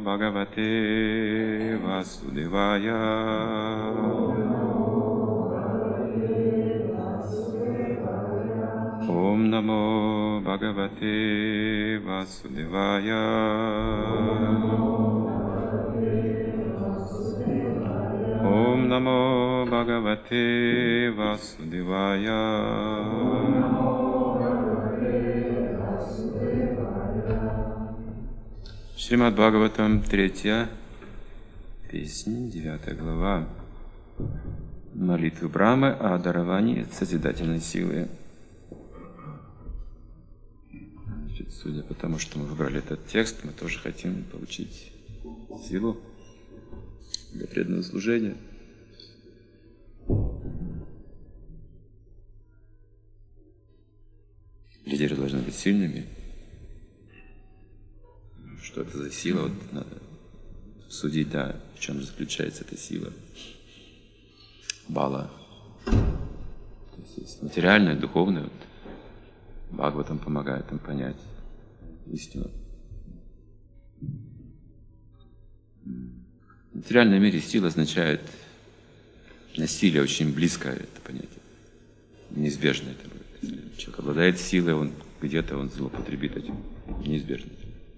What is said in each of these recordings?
Bhagavate Vasudevaya. Om Namo Bhagavate Vasudevaya. Om Namo Bhagavate Vasudevaya. Шримад Бхагаватам, 3 песня, 9 глава. Молитвы Брамы о даровании созидательной силы. Значит, судя по тому, что мы выбрали этот текст, мы тоже хотим получить силу для преданного служения. Лидеры должны быть сильными. Что это за сила? Вот надо судить, да, в чем заключается эта сила. Бала. То есть материальное, духовное. Вот, Бхагаватам помогает им понять истину. В материальном мире сила означает насилие, очень близкое это понятие. Неизбежно это будет. Если человек обладает силой, он где-то он злоупотребит этим. Неизбежно.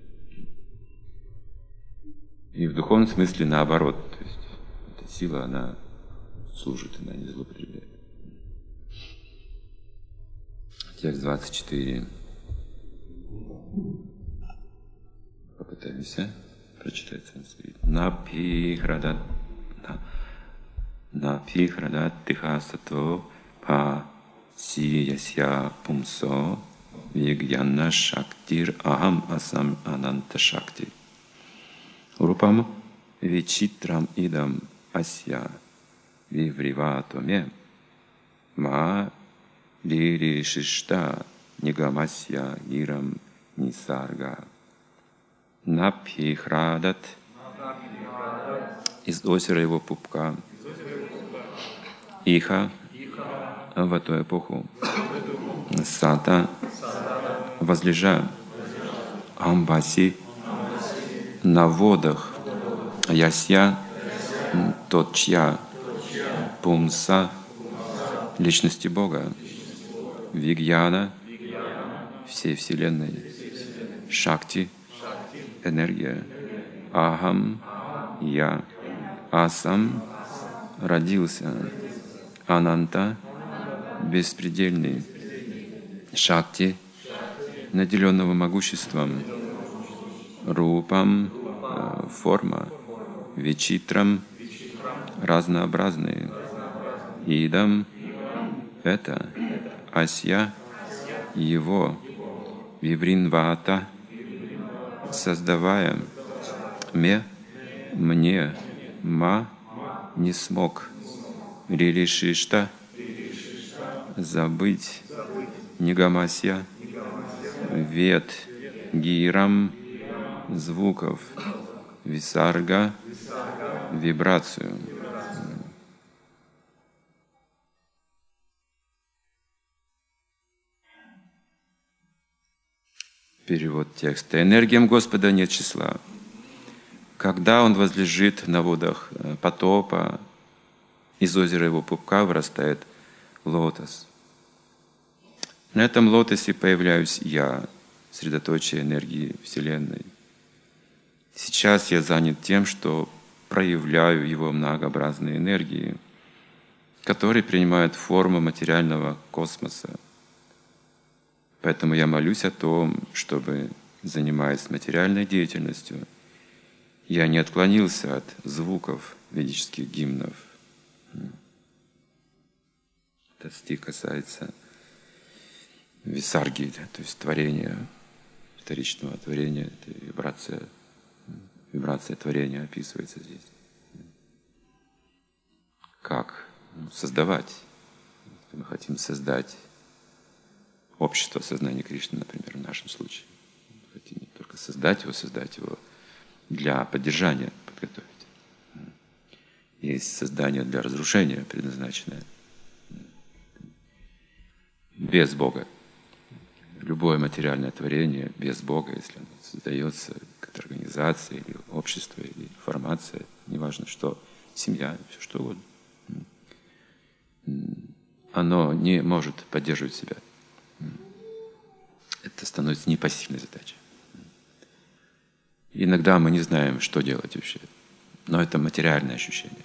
И в духовном смысле наоборот. То есть эта сила, она служит, она не злоупотребляет. Текст 24. Попытаемся прочитать санскрит. Напихрадат тихасато па сиясья пумсо вигьяна шактир ахам асам ананта шакти. Рупам вичитрам идам ася вивриватоме ма лиришишта нигамасья гирам нисарга. Напхихрадат из озера его пупка. Иха в эту эпоху. Сата возлежа. Амбаси на водах. Ясья тот, чья. Пумса личности Бога. Вигьяна всей Вселенной. Шакти энергия. Ахам я. Асам родился. Ананта беспредельный. Шакти наделенного могуществом. Рупам форма. Вичитрам разнообразные. Идам это. Асья его. Вивринвата создавая. Мне. Ма не смог. Рилишишта забыть. Нигамасья вет. Гирам звуков. Висарга вибрацию. Перевод текста. Энергиям Господа нет числа. Когда Он возлежит на водах потопа, из озера его пупка вырастает лотос. На этом лотосе появляюсь я, средоточие энергии Вселенной. Сейчас я занят тем, что проявляю его многообразные энергии, которые принимают форму материального космоса. Поэтому я молюсь о том, чтобы, занимаясь материальной деятельностью, я не отклонился от звуков ведических гимнов. Этот стих касается висарги, то есть творения, вторичного творения, это вибрация творения описывается здесь. Как создавать? Мы хотим создать общество сознания Кришны, например, в нашем случае. Мы хотим не только создать его для поддержания, подготовить. Есть создание для разрушения предназначенное. Без Бога. Любое материальное творение без Бога, если оно создается как организация, цивилизация, или общество, или формация, неважно что, семья, все что угодно, оно не может поддерживать себя. Это становится непосильной задачей. Иногда мы не знаем, что делать вообще, но это материальное ощущение.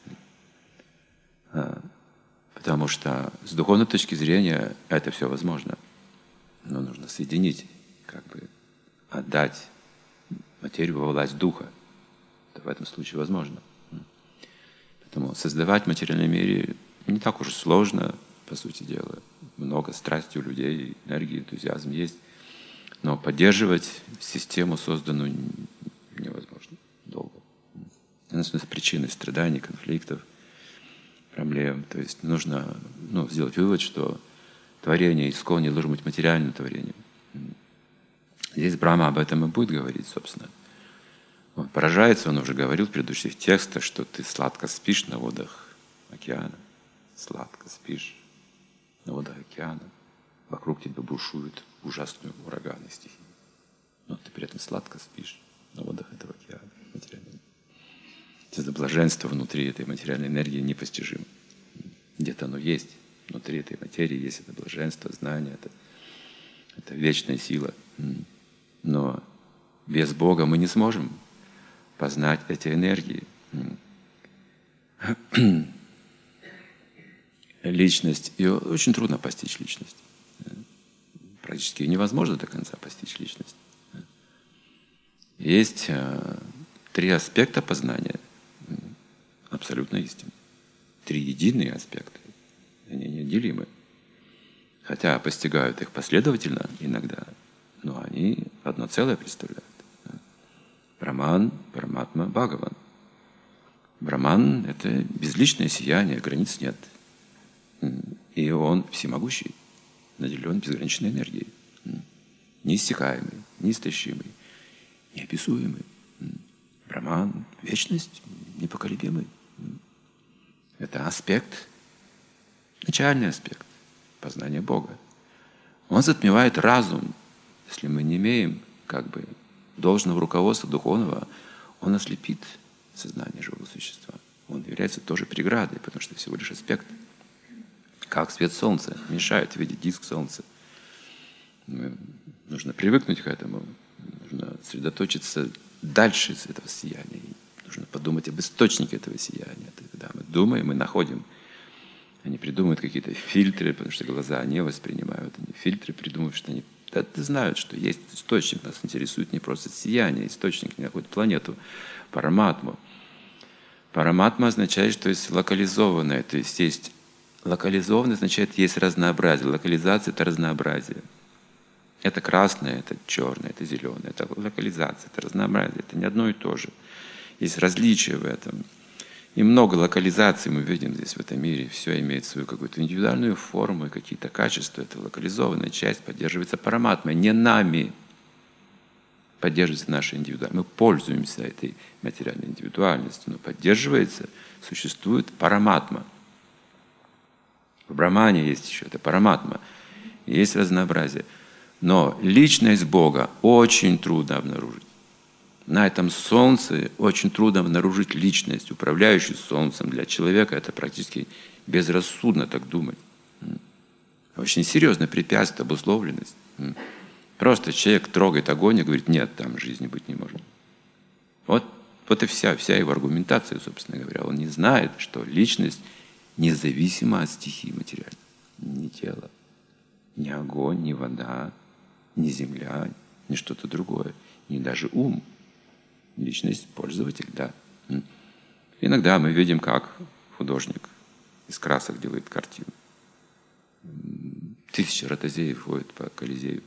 Потому что с духовной точки зрения это все возможно. Но нужно соединить, отдать материю во власть духа. Это в этом случае возможно. Поэтому создавать в материальном мире не так уж сложно, по сути дела. Много страсти у людей, энергии, энтузиазм есть. Но поддерживать систему, созданную, невозможно долго. Это причины страданий, конфликтов, проблем. То есть нужно сделать вывод, что творение искон не должно быть материальным творением. Здесь Брахма об этом и будет говорить, собственно. Он поражается, он уже говорил в предыдущих текстах, что ты сладко спишь на водах океана. Сладко спишь на водах океана. Вокруг тебя бушуют ужасные ураганы стихии. Но ты при этом сладко спишь на водах этого океана материального. Это блаженство внутри этой материальной энергии непостижимо. Где-то оно есть. Внутри этой материи есть это блаженство, знание, это вечная сила. Но без Бога мы не сможем познать эти энергии. Личность, ее очень трудно постичь личность. Практически невозможно до конца постичь личность. Есть 3 аспекта познания абсолютно истинны. 3 единые аспекта. Они неотделимы. Хотя постигают их последовательно иногда, но они одно целое представляют. Браман, Параматма, Бхагаван. Браман — это безличное сияние, границ нет. И он всемогущий, наделен безграничной энергией. Неиссякаемый, неистощимый, неописуемый. Браман — вечность, непоколебимый. Это аспект, начальный аспект познания Бога. Он затмевает разум. Если мы не имеем должного руководства духовного, он ослепит сознание живого существа. Он является тоже преградой, потому что всего лишь аспект. Как свет солнца мешает видеть диск солнца. Нужно привыкнуть к этому. Нужно сосредоточиться дальше из этого сияния. Нужно подумать об источнике этого сияния. Когда мы думаем, мы находим. Они придумывают какие-то фильтры, потому что глаза не воспринимают. Они фильтры придумывают, что они знают, что есть источник. Нас интересует не просто сияние. Источник не находит планету, параматму. Параматма означает, что есть локализованное. То есть локализованное означает, есть разнообразие. Локализация — это разнообразие. Это красное, это черное, это зеленое. Это локализация, это разнообразие. Это не одно и то же. Есть различия в этом. И много локализаций мы видим здесь, в этом мире. Все имеет свою какую-то индивидуальную форму и какие-то качества. Это локализованная часть поддерживается параматмой. Не нами поддерживается наша индивидуальность. Мы пользуемся этой материальной индивидуальностью, но поддерживается, существует параматма. В Брахмане есть еще это параматма. Есть разнообразие. Но личность Бога очень трудно обнаружить. На этом солнце очень трудно обнаружить личность, управляющую солнцем. Для человека это практически безрассудно так думать. Очень серьезное препятствие, обусловленность. Просто человек трогает огонь и говорит: нет, там жизни быть не может. Вот и вся его аргументация, собственно говоря. Он не знает, что личность независима от стихии материальной. Ни тело, ни огонь, ни вода, ни земля, ни что-то другое, ни даже ум. Личность, пользователь, да. Иногда мы видим, как художник из красок делает картину. 1000 ротозеев ходят по Колизею.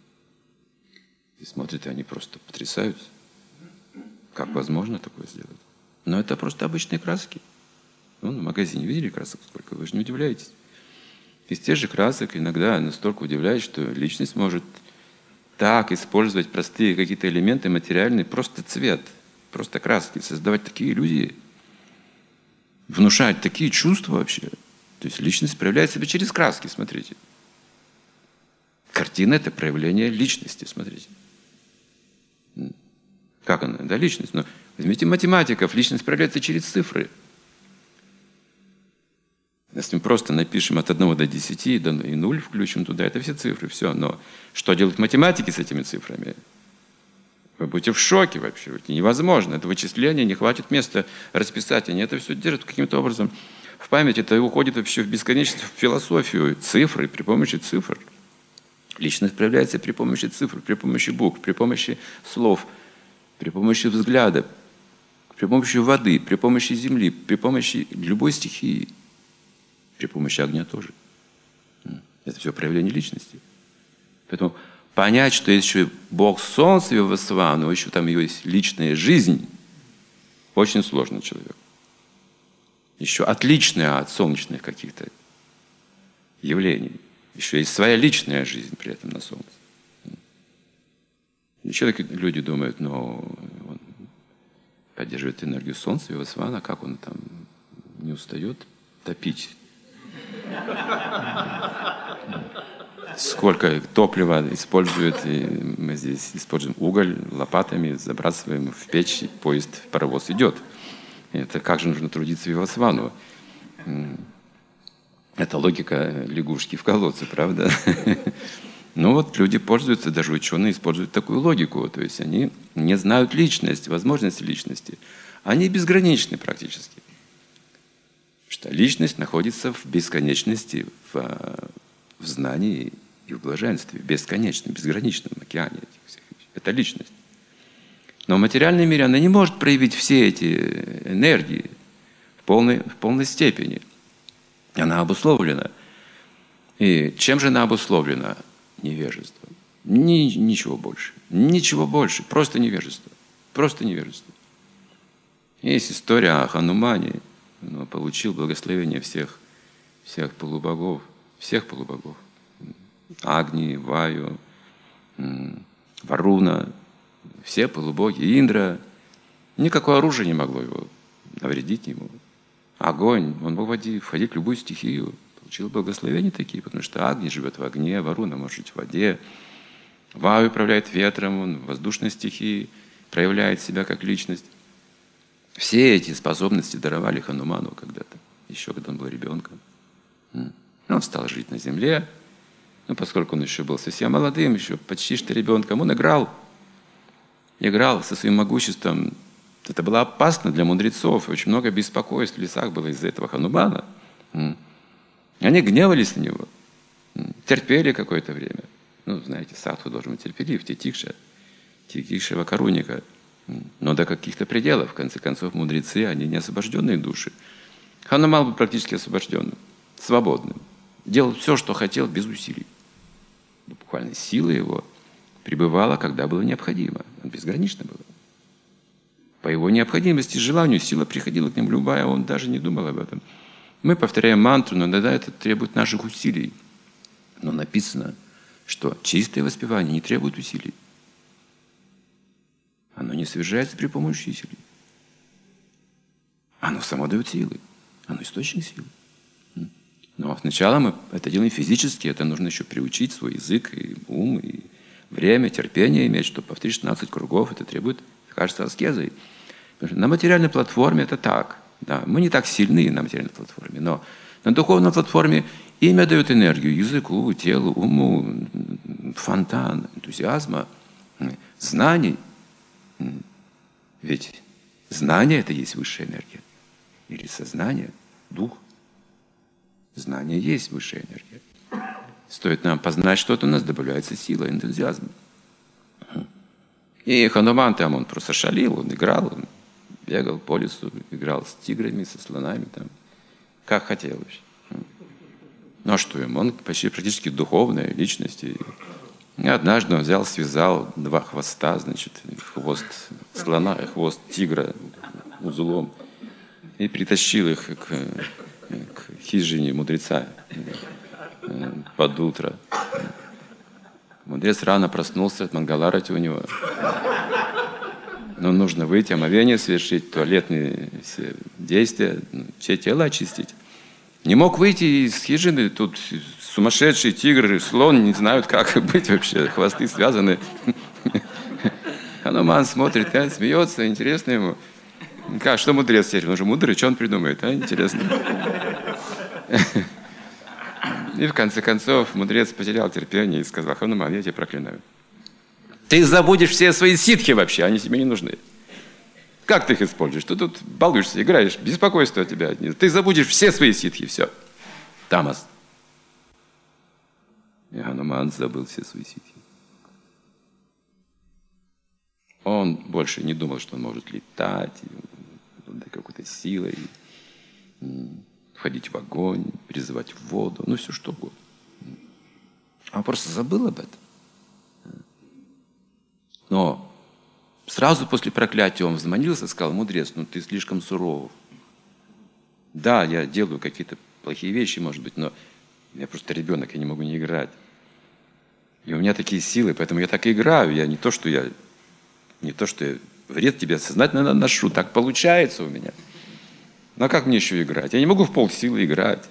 И смотрят, и они просто потрясаются. Как возможно такое сделать? Но это просто обычные краски. В магазине видели красок сколько? Вы же не удивляетесь. Из тех же красок иногда настолько удивляет, что личность может так использовать простые какие-то элементы материальные, просто цвет, просто краски, создавать такие иллюзии, внушать такие чувства вообще. То есть личность проявляет себя через краски, смотрите. Картина — это проявление личности, смотрите. Как она? Да, личность. Но возьмите математиков, личность проявляется через цифры. Если мы просто напишем от 1 до 10 и 0 включим туда, это все цифры, все. Но что делать математики с этими цифрами? Вы будете в шоке вообще. Это невозможно. Это вычисление, не хватит места расписать. Они это все держат каким-то образом в память. Это уходит вообще в бесконечность, в философию. Цифры, при помощи цифр. Личность проявляется при помощи цифр, при помощи букв, при помощи слов, при помощи взгляда, при помощи воды, при помощи земли, при помощи любой стихии, при помощи огня тоже. Это все проявление личности. Поэтому понять, что есть еще Бог Солнца Вивасвану, еще там есть личная жизнь, очень сложно человеку. Еще отличная от солнечных каких-то явлений. Еще есть своя личная жизнь при этом на Солнце. И люди думают, он поддерживает энергию Солнца Вивасвана, как он там не устает топить. Сколько топлива используют, и мы здесь используем уголь, лопатами забрасываем в печь, и поезд, паровоз идет. Это как же нужно трудиться Вивасвану? Это логика лягушки в колодце, правда? Но вот люди пользуются, даже ученые используют такую логику. То есть они не знают личность, возможности личности. Они безграничны практически. Что личность находится в бесконечности, в знании и в блаженстве, в бесконечном, безграничном океане этих всех вещей. Это личность. Но в материальном мире она не может проявить все эти энергии в полной степени. Она обусловлена. И чем же она обусловлена? Невежеством. Ничего больше. Ничего больше. Просто невежество. Просто невежество. Есть история о Ханумане. Он получил благословение всех полубогов. Всех полубогов. Агни, Ваю, Варуна. Все полубоги. Индра. Никакое оружие не могло его навредить ему. Огонь. Он мог входить в любую стихию. Получил благословения такие, потому что Агни живет в огне, Варуна может жить в воде. Ваю управляет ветром, он в воздушной стихии проявляет себя как личность. Все эти способности даровали Хануману когда-то, еще когда он был ребенком. Он стал жить на земле, но поскольку он еще был совсем молодым, еще почти что ребенком, он играл со своим могуществом. Это было опасно для мудрецов, и очень много беспокойств в лесах было из-за этого Ханумана. Они гневались на него, терпели какое-то время. Знаете, садху должен быть терпелив, тикша вакаруника. Но до каких-то пределов, в конце концов, мудрецы, они не освобожденные души. Хануман был практически освобожденным, свободным. Делал все, что хотел, без усилий. Буквально сила его пребывала, когда было необходимо. Он безгранично был. По его необходимости, желанию, сила приходила к нему любая, он даже не думал об этом. Мы повторяем мантру, но иногда это требует наших усилий. Но написано, что чистое воспевание не требует усилий. Оно не совершается при помощи усилий. Оно само дает силы. Оно источник силы. Но сначала мы это делаем физически, это нужно еще приучить свой язык, и ум, и время, терпение иметь, чтобы повторить 16 кругов, это требует, кажется, аскезой. На материальной платформе это так. Да, мы не так сильны на материальной платформе, но на духовной платформе имя дает энергию языку, телу, уму, фонтан энтузиазма, знаний. Ведь знание – это есть высшая энергия. Или сознание, дух. Знание есть высшая энергия. Стоит нам познать что-то, у нас добавляется сила, энтузиазм. И Хануман там, он просто шалил, он играл, он бегал по лесу, играл с тиграми, со слонами, там, как хотел вообще. Ну а что ему? Он почти практически духовная личность. И однажды он взял, связал 2 хвоста, значит, хвост слона и хвост тигра узлом, и притащил их к хижине мудреца под утро. Мудрец рано проснулся, от Мангаларати у него. Но нужно выйти, омовение совершить, туалетные все действия, все тело очистить. Не мог выйти из хижины, тут сумасшедший тигр, слон, не знают, как быть вообще, хвосты связаны. Хануман смотрит, смеется, интересно ему. Как, что мудрец теперь? Он же мудрый, что он придумает, интересно. И в конце концов мудрец потерял терпение и сказал: Хануман, я тебя проклинаю. Ты забудешь все свои ситхи вообще, они тебе не нужны. Как ты их используешь? Ты тут балуешься, играешь, беспокойство от тебя. Ты забудешь все свои ситхи, все. Тамас. И Хануман забыл все свои ситхи. Он больше не думал, что он может летать, какой-то силой, входить в огонь, призывать воду, все что угодно. Он просто забыл об этом. Но сразу после проклятия он взмолился, сказал: мудрец, ты слишком суров. Да, я делаю какие-то плохие вещи, может быть, но я просто ребенок, я не могу не играть. И у меня такие силы, поэтому я так и играю. Я не то, что я вред тебе сознательно наношу. Так получается у меня. Ну а как мне еще играть? Я не могу в полсилы играть.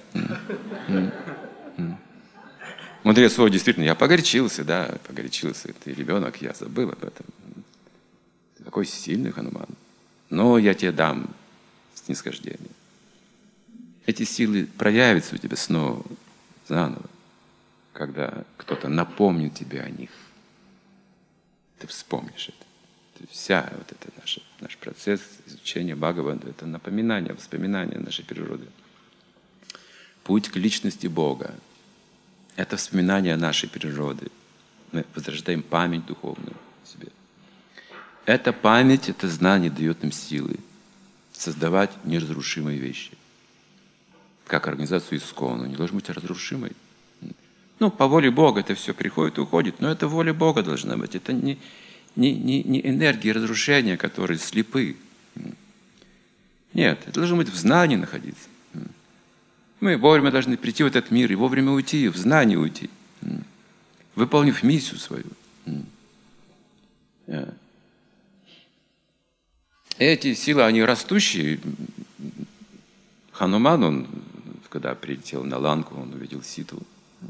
Мудрец: действительно, я погорячился, погорячился. Ты ребенок, я забыл об этом. Ты такой сильный, Хануман. Но я тебе дам снисхождение. Эти силы проявятся у тебя снова, заново, когда кто-то напомнит тебе о них. Ты вспомнишь это. Вся наш процесс изучения Бхагавана — это напоминание, воспоминание нашей природы. Путь к личности Бога — это вспоминание нашей природы. Мы возрождаем память духовную в себе. Эта память, это знание дает нам силы создавать неразрушимые вещи. Как организацию ИСККОН, не должна быть разрушимой. По воле Бога это все приходит и уходит, но это воля Бога должна быть. Это не энергии разрушения, которые слепы. Нет, это должно быть в знании находиться. Мы вовремя должны прийти в этот мир и вовремя уйти, в знание уйти, выполнив миссию свою. Эти силы, они растущие. Хануман, он, когда прилетел на Ланку, он увидел Ситу.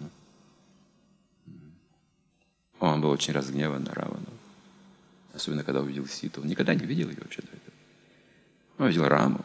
Он был очень разгневан на Равану. Особенно, когда увидел Ситу. Он никогда не видел ее вообще до этого. Он видел Раму.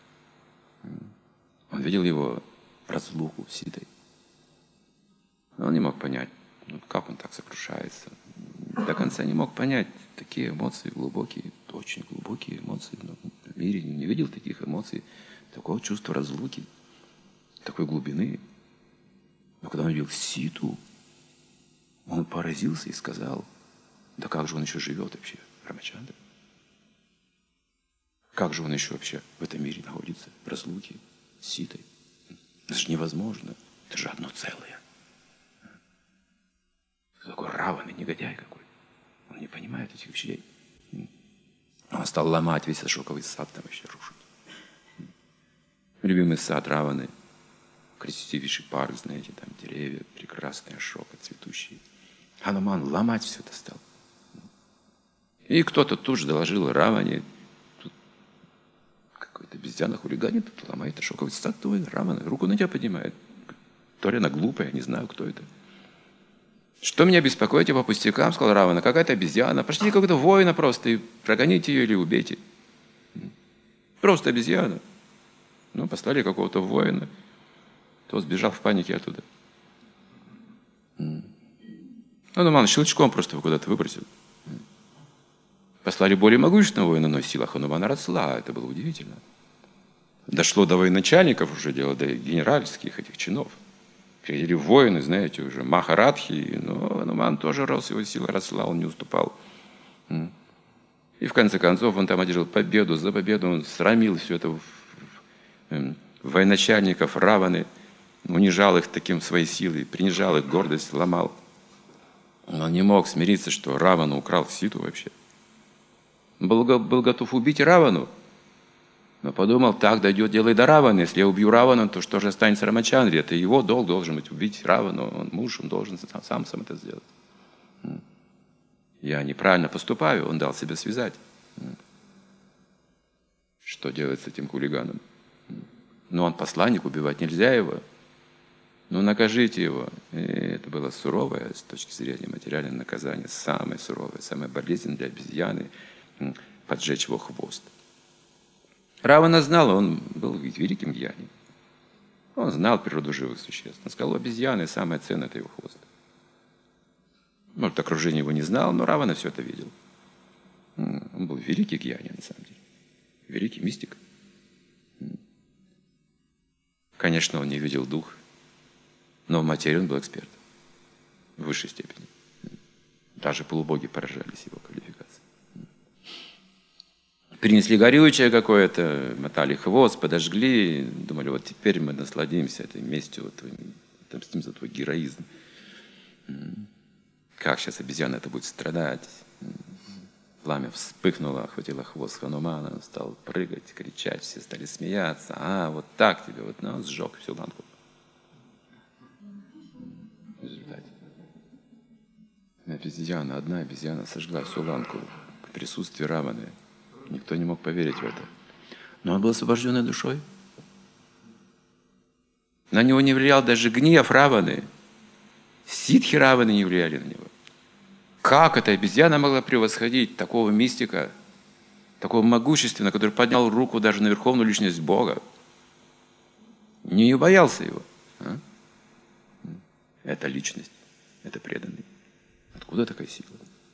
Он видел его разлуку с Ситой. Но он не мог понять, как он так сокрушается. До конца не мог понять. Такие эмоции глубокие, очень глубокие эмоции. Но в мире не видел таких эмоций, такого чувства разлуки, такой глубины. Но когда он видел Ситу, он поразился и сказал: да как же он еще живет вообще, Рамачандра? Как же он еще вообще в этом мире находится, в разлуке с Ситой? Это же невозможно. Это же одно целое. Такой Равана, негодяй какой. Он не понимает этих вещей. Он стал ломать весь ашоковый сад, там вообще рушить. Любимый сад Раваны, красивейший парк, знаете, там деревья, прекрасные ашока, цветущие. Хануман ломать все это стал. И кто-то тут же доложил Раване: тут какой-то обезьяна хулиганит, тут ломает ашоковый сад, твой Равана, руку на тебя поднимает. То ли она глупая, я не знаю, кто это. Что меня беспокоите по пустякам, сказал Равана, какая-то обезьяна. Пошлите какого-то воина просто и прогоните ее или убейте. Просто обезьяна. Послали какого-то воина. Тот сбежал в панике оттуда. Хануман щелчком просто его куда-то выбросил. Послали более могущественного воина, но сила Ханумана росла. Это было удивительно. Дошло до военачальников уже дело, до генеральских этих чинов. Приходили воины, знаете, уже Махарадхи, но Хануман тоже рос, его сила росла, он не уступал. И в конце концов он там одержал победу за победу, он срамил все это военачальников Раваны, унижал их таким своей силой, принижал их гордость, ломал. Он не мог смириться, что Равана украл Ситу вообще. Был готов убить Равану, но подумал, так дойдет дело и до Раваны. Если я убью Равану, то что же останется Рамачандре? Это его долг должен быть убить Равану. Он муж, он должен сам это сделать. Я неправильно поступаю, он дал себя связать. Что делать с этим хулиганом? Он посланник, убивать нельзя его. Накажите его. И это было суровое с точки зрения материального наказания. Самое суровое, самое болезненное для обезьяны. поджечь его хвост. Равана знал, он был великим гьяни. Он знал природу живых существ. Он сказал, обезьяны, самое ценное – это его хвост. Может, окружение его не знало, но Равана все это видел. Он был великий гьяни, на самом деле. Великий мистик. Конечно, он не видел дух, но в материи он был экспертом. В высшей степени. Даже полубоги поражались его квалификации. Принесли горючее какое-то, мотали хвост, подожгли, думали, вот теперь мы насладимся этой местью, вот, отомстим за твой героизм. Как сейчас обезьяна это будет страдать? Пламя вспыхнуло, охватило хвост Ханумана, он стал прыгать, кричать, все стали смеяться. А, вот так тебе, вот, ну, сжег всю ланку. В результате. Обезьяна, одна обезьяна сожгла всю ланку в присутствии Раваны. Никто не мог поверить в это. Но он был освобожденной душой. На него не влиял даже гнев Раваны. Ситхи Раваны не влияли на него. Как эта обезьяна могла превосходить такого мистика, такого могущественного, который поднял руку даже на верховную личность Бога? Не боялся его. А? Это личность, это преданный. Откуда такая сила?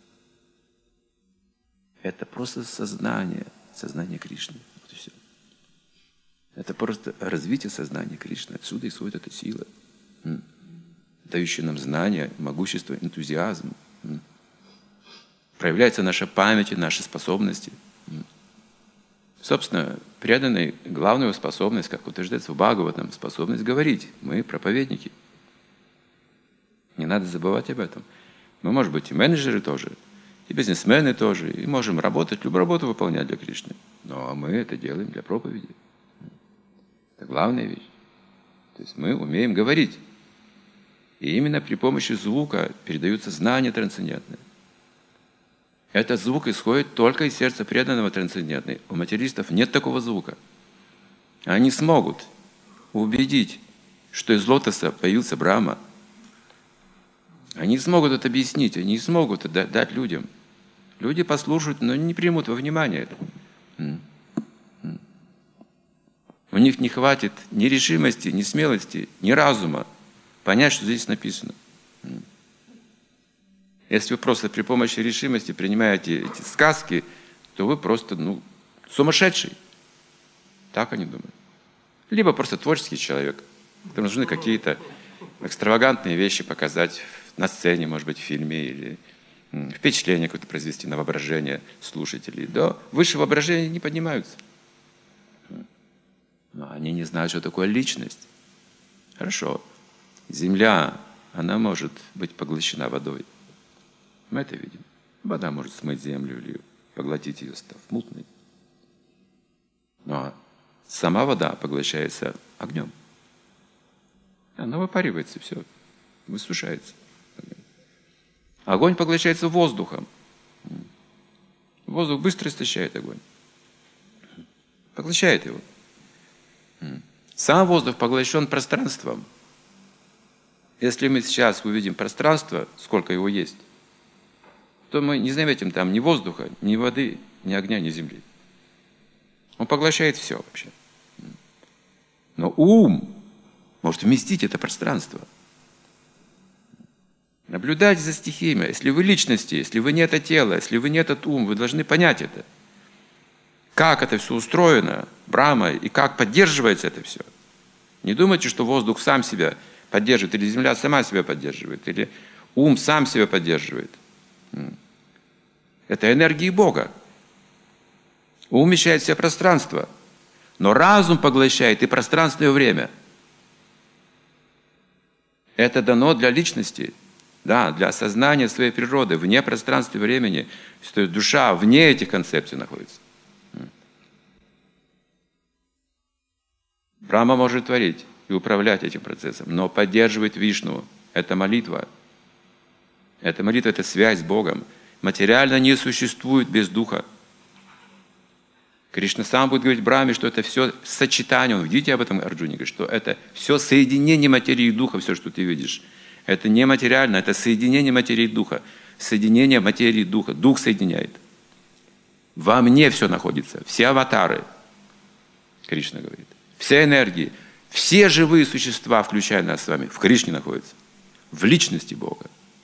Это просто сознание Кришны. Вот и все. Это просто развитие сознания Кришны. Отсюда исходит эта сила, дающая нам знания, могущество, энтузиазм. Проявляется наша память и наши способности. Собственно, преданный, главная его способность, как утверждается в Бхагаватам, способность говорить. Мы проповедники. Не надо забывать об этом. Мы, может быть, и менеджеры тоже, и бизнесмены тоже, и можем работать, любую работу выполнять для Кришны. Но мы это делаем для проповеди. Это главная вещь. То есть мы умеем говорить. И именно при помощи звука передаются знания трансцендентные. Этот звук исходит только из сердца преданного трансцендентной. У материалистов нет такого звука. Они смогут убедить, что из лотоса появился Брахма. Они смогут это объяснить, они смогут это дать людям. Люди послушают, но не примут во внимание это. У них не хватит ни решимости, ни смелости, ни разума понять, что здесь написано. Если вы просто при помощи решимости принимаете эти сказки, то вы просто, сумасшедший. Так они думают. Либо просто творческий человек. Которому нужны какие-то экстравагантные вещи показать на сцене, может быть, в фильме, или впечатление какое-то произвести на воображение слушателей. До высшего воображения не поднимаются. Но они не знают, что такое личность. Хорошо. Земля, она может быть поглощена водой. Мы это видим. Вода может смыть землю или поглотить ее, став мутной. Но сама вода поглощается огнем. Она выпаривается, все, высушается. Огонь поглощается воздухом. Воздух быстро истощает огонь. Поглощает его. Сам воздух поглощен пространством. Если мы сейчас увидим пространство, сколько его есть, то мы не заметим там ни воздуха, ни воды, ни огня, ни земли. Он поглощает все вообще. Но ум может вместить это пространство. Наблюдайте за стихиями. Если вы личности, если вы не это тело, если вы не этот ум, вы должны понять это. Как это все устроено, Брахма, и как поддерживается это все. Не думайте, что воздух сам себя поддерживает, или земля сама себя поддерживает, или ум сам себя поддерживает. Это энергии Бога. Ум вмещает в себя пространство, но разум поглощает и пространство, и время. Это дано для личности, да, для осознания своей природы, вне пространства и времени. То есть душа вне этих концепций находится. Брахма может творить и управлять этим процессом, но поддерживает Вишну. Это молитва. Это молитва, это связь с Богом. Материально не существует без духа. Кришна сам будет говорить Брахме, что это все сочетание. Он видите об этом Арджуне, говорит, что это все соединение материи и духа, все, что ты видишь. Это не материально, это соединение материи и духа. Соединение материи и духа. Дух соединяет. Во мне все находится, все аватары, Кришна говорит, все энергии, все живые существа, включая нас с вами, в Кришне находятся, в личности Бога.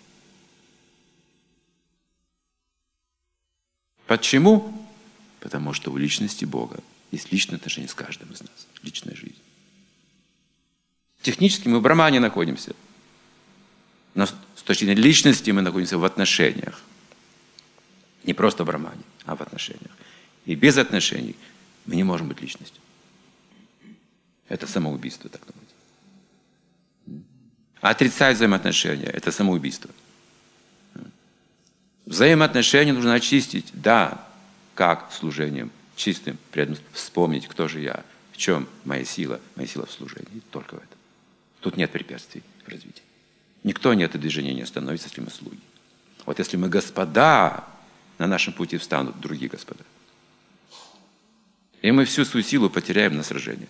Почему? Потому что у личности Бога есть личное отношение с каждым из нас, личная жизнь. Технически мы в Брахмане находимся, но с точки зрения личности мы находимся в отношениях. Не просто в Брахмане, а в отношениях. И без отношений мы не можем быть личностью. Это самоубийство, так думать. Отрицать взаимоотношения – это самоубийство. Взаимоотношения нужно очистить, да, как служением, чистым, преданным, вспомнить, кто же я, в чем моя сила в служении, только в этом. Тут нет препятствий в развитии. Никто не это движение не остановится, если мы слуги. Вот если мы господа, на нашем пути встанут другие господа. И мы всю свою силу потеряем на сражение.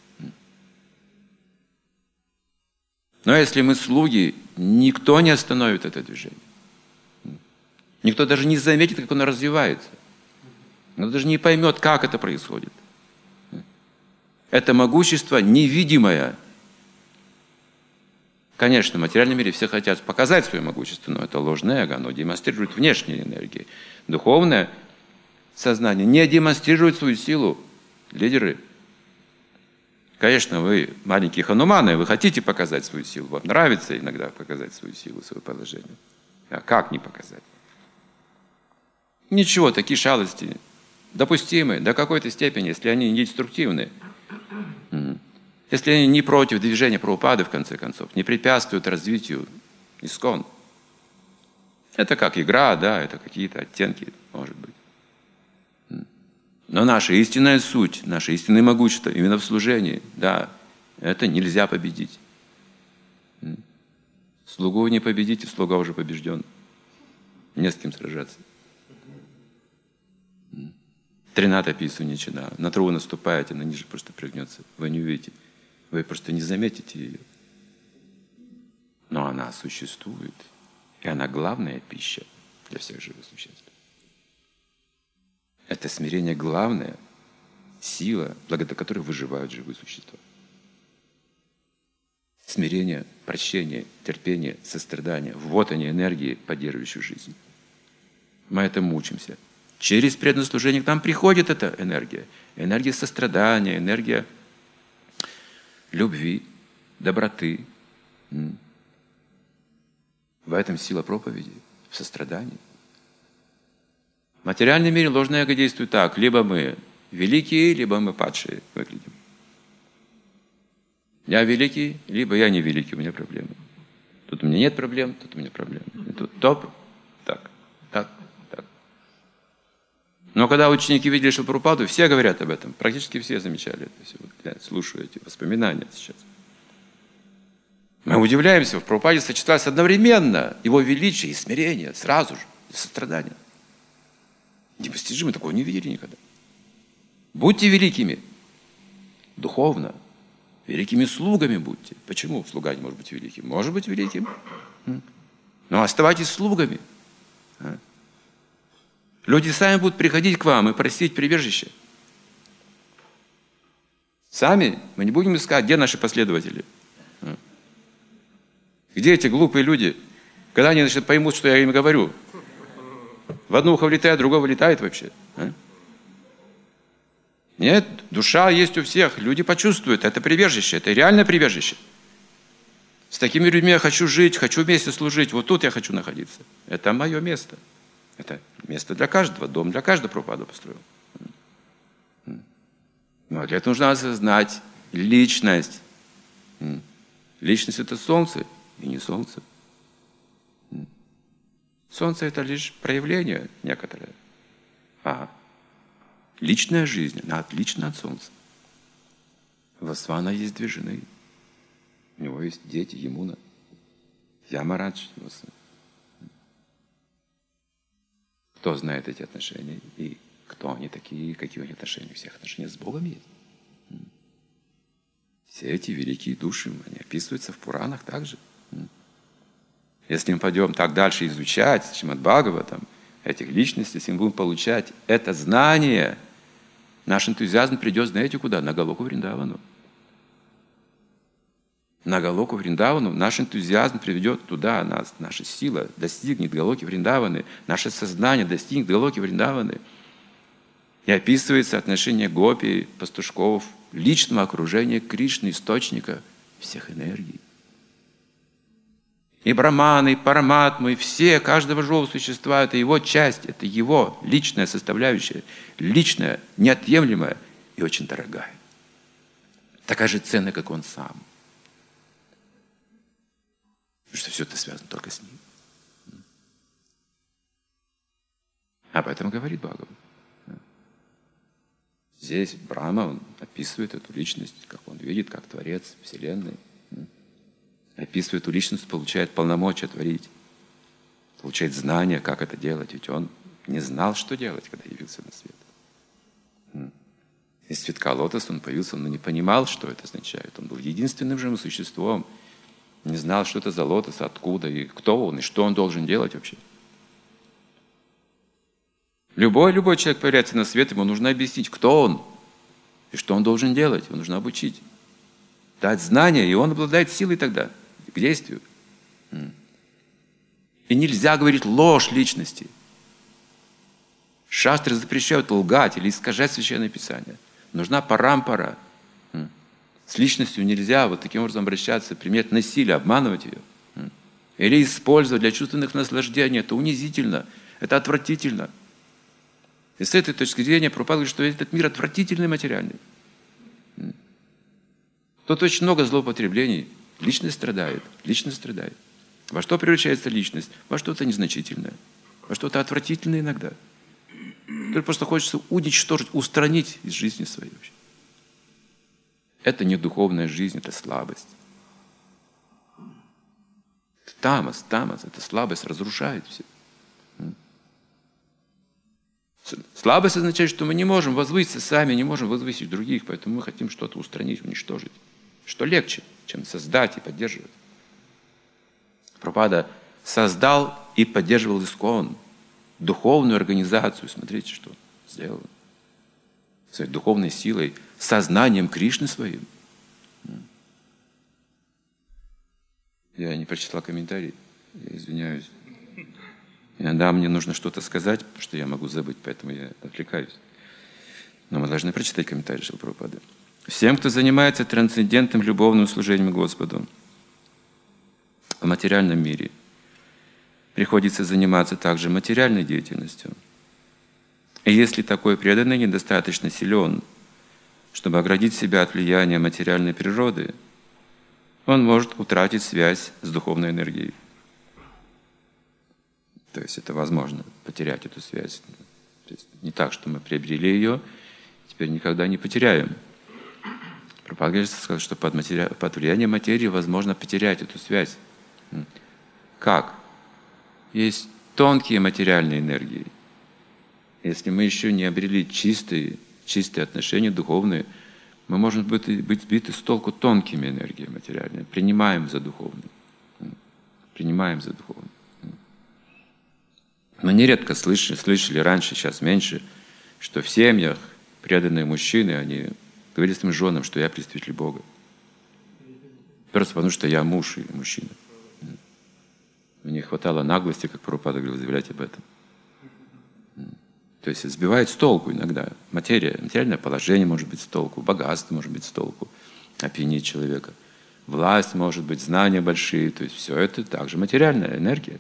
Но если мы слуги, никто не остановит это движение. Никто даже не заметит, как оно развивается. Никто даже не поймет, как это происходит. Это могущество невидимое. Конечно, в материальном мире все хотят показать свое могущество, но это ложное эго, оно демонстрирует внешние энергии. Духовное сознание не демонстрирует свою силу. Лидеры, конечно, вы маленькие хануманы, вы хотите показать свою силу, вам нравится иногда показать свою силу, свое положение. А как не показать? Ничего, такие шалости допустимы до какой-то степени, если они не деструктивны. Если они не против движения Прабхупады, в конце концов, не препятствуют развитию искон. Это как игра, да, это какие-то оттенки, может быть. Но наша истинная суть, наше истинное могущество именно в служении, да, это нельзя победить. Слугу не победите, слуга уже побежден. Не с кем сражаться. Трината пису ничина. На траву наступаете, она ниже просто пригнется. Вы не увидите. Вы просто не заметите ее. Но она существует. И она главная пища для всех живых существ. Это смирение главная сила, благодаря которой выживают живые существа. Смирение, прощение, терпение, сострадание. Вот они, энергии, поддерживающие жизнь. Мы этому учимся. Через преданное служение к нам приходит эта энергия. Энергия сострадания, энергия любви, доброты. В этом сила проповеди, в сострадании. В материальном мире ложное эго действует так. Либо мы великие, либо мы падшие выглядим. Я великий, либо я не великий, у меня проблемы. Тут у меня нет проблем, тут у меня проблемы. И тут топ, так. Но когда ученики видели Шрила-Прабхупаду, все говорят об этом. Практически все замечали это все. Я слушаю эти воспоминания сейчас. Мы удивляемся, в Прабхупаде сочеталось одновременно его величие и смирение, сразу же, и сострадание. Непостижимо, такого не видели никогда. Будьте великими духовно, великими слугами будьте. Почему слуга не может быть великим? Может быть великим. Но оставайтесь слугами. Люди сами будут приходить к вам и просить прибежище. Сами мы не будем искать, где наши последователи. Где эти глупые люди? Когда они поймут, что я им говорю. В одно ухо влетает, в другое вылетает вообще. Нет, душа есть у всех. Люди почувствуют, это прибежище, это реальное прибежище. С такими людьми я хочу жить, хочу вместе служить. Вот тут я хочу находиться. Это мое место. Это место для каждого, дом для каждого Прабхупада построил. Но для этого нужно осознать личность. Личность – это солнце и не солнце. Солнце – это лишь проявление некоторое. А личная жизнь, она отлична от солнца. Васвана есть две жены. У него есть дети, Ямуна. Ямарадж, его сын. Кто знает эти отношения и кто они такие, какие у них отношения? У всех отношения с Богом есть. Все эти великие души, они описываются в Пуранах также. Если мы пойдем так дальше изучать, Шримад Бхагаватам, этих личностей, если мы будем получать это знание, наш энтузиазм придет, знаете куда? На Галоку Вриндавану. На Галоку Вриндавану наш энтузиазм приведет туда, наша сила достигнет Галоки Вриндаваны, наше сознание достигнет Галоки Вриндаваны. И описывается отношение гопи, пастушков, личного окружения Кришны, источника всех энергий. И браманы, и параматмы, и все, каждого живого существа, это его часть, это его личная составляющая, личная, неотъемлемая и очень дорогая. Такая же ценная, как он сам. Потому что все это связано только с ним. Об этом говорит Бхагаван. Здесь Брахма, он описывает эту личность, как он видит, как Творец Вселенной. Описывает эту личность, получает полномочия творить. Получает знания, как это делать. Ведь он не знал, что делать, когда явился на свет. Из цветка лотоса он появился, он не понимал, что это означает. Он был единственным живым существом. Не знал, что это за лотос, откуда, и кто он, и что он должен делать вообще. Любой человек появляется на свет, ему нужно объяснить, кто он и что он должен делать. Его нужно обучить. Дать знания, и он обладает силой тогда к действию. И нельзя говорить ложь личности. Шастры запрещают лгать или искажать Священное Писание. Нужна парампара. С личностью нельзя вот таким образом обращаться, применять насилие, обманывать ее. Или использовать для чувственных наслаждений. Это унизительно, это отвратительно. И с этой точки зрения Прабхупада говорит, что этот мир отвратительный, материальный. Тут очень много злоупотреблений. Личность страдает, личность страдает. Во что превращается личность? Во что-то незначительное, во что-то отвратительное иногда. Только просто хочется уничтожить, устранить из жизни своей вообще. Это не духовная жизнь, это слабость. Тамас, это слабость разрушает все. Слабость означает, что мы не можем возвыситься сами, не можем возвысить других, поэтому мы хотим что-то устранить, уничтожить. Что легче, чем создать и поддерживать. Прабхупада создал и поддерживал Искон, духовную организацию. Смотрите, что сделал. Своей духовной силой, сознанием Кришны своим. Я не прочитал комментарий, я извиняюсь. Иногда мне нужно что-то сказать, что я могу забыть, поэтому я отвлекаюсь. Но мы должны прочитать комментарий Шрилы Прабхупады. Всем, кто занимается трансцендентным любовным служением Господу в материальном мире, приходится заниматься также материальной деятельностью. И если такой преданный недостаточно силен, чтобы оградить себя от влияния материальной природы, он может утратить связь с духовной энергией. То есть это возможно, потерять эту связь. То есть не так, что мы приобрели ее, теперь никогда не потеряем. Прабхупада сказал, что под влиянием материи возможно потерять эту связь. Как? Есть тонкие материальные энергии. Если мы еще не обрели чистые отношения духовные, мы можем быть сбиты с толку тонкими энергиями материальными. Принимаем за духовные. Принимаем за духовные. Мы нередко слышали раньше, сейчас меньше, что в семьях преданные мужчины, они говорили своим женам, что я представитель Бога. Просто потому, что я муж или мужчина. Мне хватало наглости, как Прабхупада говорил, заявлять об этом. То есть сбивает с толку иногда. Материальное положение может быть с толку, богатство может быть с толку, опьянить человека. Власть может быть, знания большие. То есть все это также материальная энергия.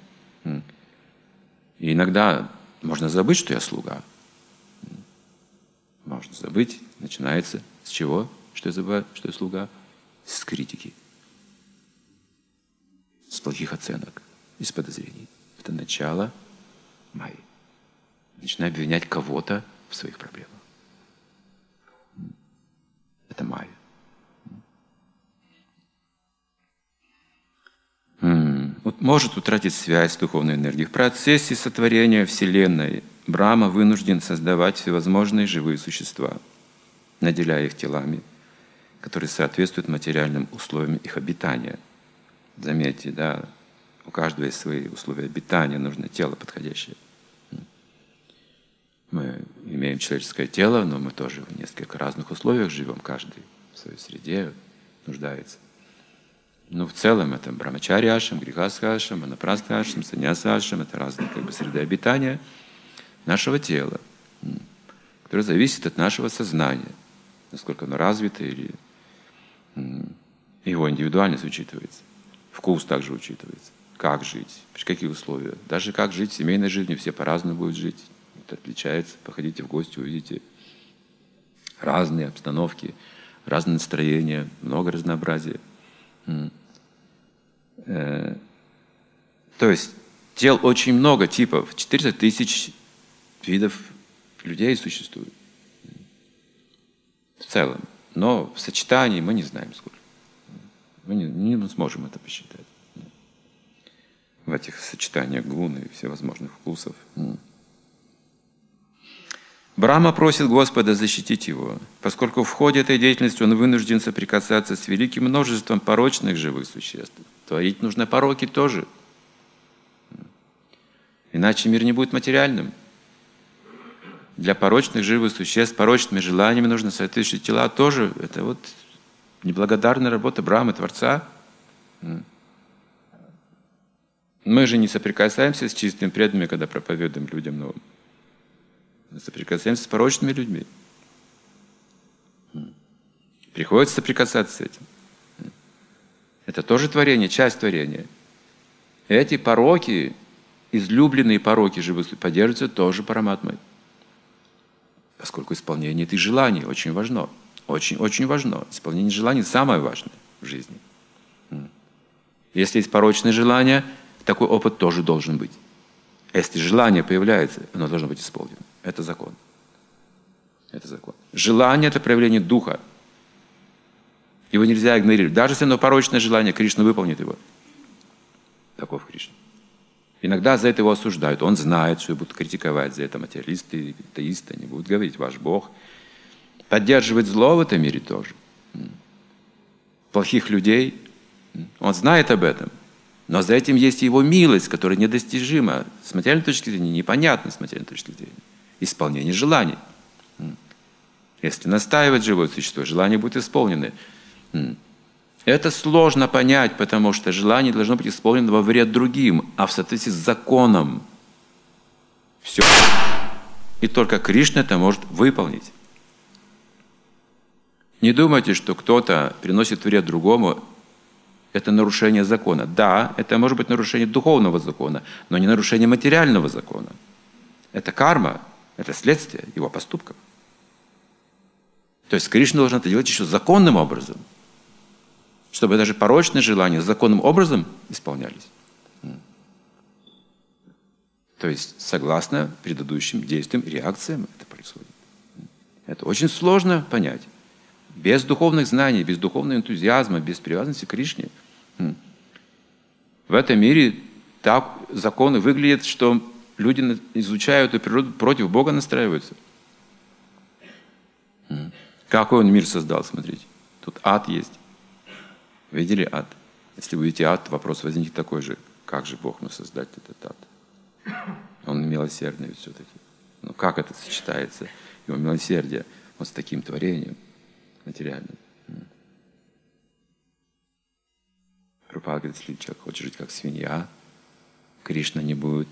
И иногда можно забыть, что я слуга. Можно забыть. Начинается с чего? Что я забываю, что я слуга? С критики. С плохих оценок. Из подозрений. Это начало майи. Начинаю обвинять кого-то в своих проблемах. Это майя. Вот может утратить связь с духовной энергией. В процессе сотворения Вселенной Брахма вынужден создавать всевозможные живые существа, наделяя их телами, которые соответствуют материальным условиям их обитания. Заметьте, да, у каждого есть свои условия обитания, нужно тело подходящее. Мы имеем человеческое тело, но мы тоже в несколько разных условиях живем, каждый в своей среде нуждается. Но в целом это брамачарья ашрам, грихастха ашрам, ванапрастха ашрам, саньяса ашрам, это разные среды обитания нашего тела, которое зависит от нашего сознания, насколько оно развито или его индивидуальность учитывается. Вкус также учитывается. Как жить, при каких условиях. Даже как жить в семейной жизни, все по-разному будут жить. Это отличается. Походите в гости, увидите разные обстановки, разные настроения, много разнообразия. То есть тел очень много типов, 400 тысяч видов людей существует в целом. Но в сочетании мы не знаем сколько. Мы не сможем это посчитать. В этих сочетаниях гун и всевозможных вкусов. Брахма просит Господа защитить его, поскольку в ходе этой деятельности он вынужден соприкасаться с великим множеством порочных живых существ. Творить нужно пороки тоже. Иначе мир не будет материальным. Для порочных живых существ с порочными желаниями нужно соответствующие тела тоже. Это вот неблагодарная работа Брахмы, Творца. Мы же не соприкасаемся с чистыми преданными, когда проповедуем людям новым. Мы соприкасаемся с порочными людьми. Приходится соприкасаться с этим. Это тоже творение, часть творения. Эти пороки, излюбленные пороки живых существ, поддерживаются тоже параматмой. Поскольку исполнение этих желаний очень важно. Очень-очень важно. Исполнение желаний самое важное в жизни. Если есть порочные желания, такой опыт тоже должен быть. Если желание появляется, оно должно быть исполнено. Это закон. Это закон. Желание – это проявление духа. Его нельзя игнорировать. Даже если оно порочное желание, Кришна выполнит его. Таков Кришна. Иногда за это его осуждают. Он знает, что его будут критиковать за это материалисты, теисты. Они будут говорить, ваш Бог. Поддерживает зло в этом мире тоже. Плохих людей. Он знает об этом. Но за этим есть его милость, которая недостижима. С материальной точки зрения, непонятна с материальной точки зрения. Исполнение желаний. Если настаивать живое существо, желания будут исполнены. Это сложно понять, потому что желание должно быть исполнено во вред другим, а в соответствии с законом. Все. И только Кришна это может выполнить. Не думайте, что кто-то приносит вред другому. Это нарушение закона. Да, это может быть нарушение духовного закона, но не нарушение материального закона. Это карма, это следствие его поступков. То есть Кришна должен это делать еще законным образом, чтобы даже порочные желания законным образом исполнялись. То есть согласно предыдущим действиям и реакциям это происходит. Это очень сложно понять. Без духовных знаний, без духовного энтузиазма, без привязанности к Кришне. В этом мире так законы выглядят, что люди изучают эту природу, против Бога настраиваются. Какой он мир создал, смотрите. Тут ад есть. Видели ад? Если вы видите ад, вопрос возникнет такой же. Как же Бог мог создать этот ад? Он милосердный все-таки. Но как это сочетается? Его милосердие вот с таким творением материальным. Прабхупада говорит, если человек хочет жить как свинья, Кришна не будет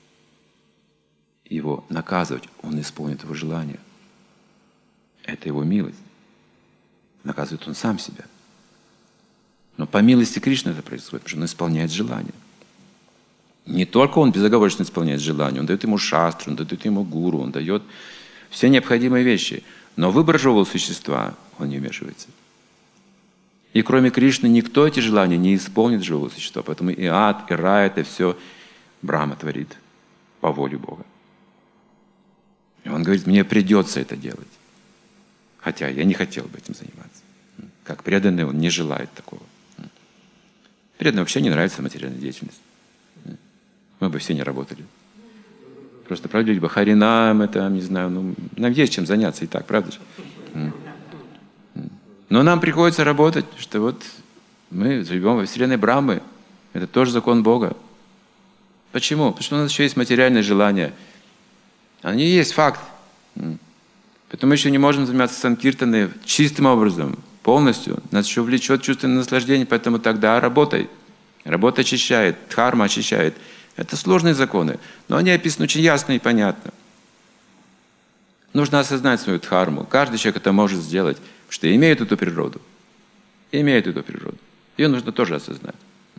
его наказывать, он исполнит его желание. Это его милость. Наказывает он сам себя. Но по милости Кришны это происходит, потому что он исполняет желание. Не только он безоговорочно исполняет желание, он дает ему шастру, он дает ему гуру, он дает все необходимые вещи. Но выбор живого существа, он не вмешивается. И кроме Кришны никто эти желания не исполнит живого существа. Поэтому и ад, и рай, это все Брахма творит по воле Бога. И он говорит, мне придется это делать. Хотя я не хотел бы этим заниматься. Как преданный, он не желает такого. Преданным вообще не нравится материальная деятельность. Мы бы все не работали. Просто продлить бы харинам, это, не знаю, нам есть чем заняться и так, правда же? Но нам приходится работать, что вот мы живем во вселенной Брахмы. Это тоже закон Бога. Почему? Потому что у нас еще есть материальные желания. Они есть факт. Поэтому мы еще не можем заниматься санкиртаной чистым образом, полностью. Нас еще влечет чувственное наслаждение, поэтому тогда работай. Работа очищает, дхарма очищает. Это сложные законы, но они описаны очень ясно и понятно. Нужно осознать свою дхарму. Каждый человек это может сделать, потому что имеет эту природу. Имеет эту природу. Ее нужно тоже осознать.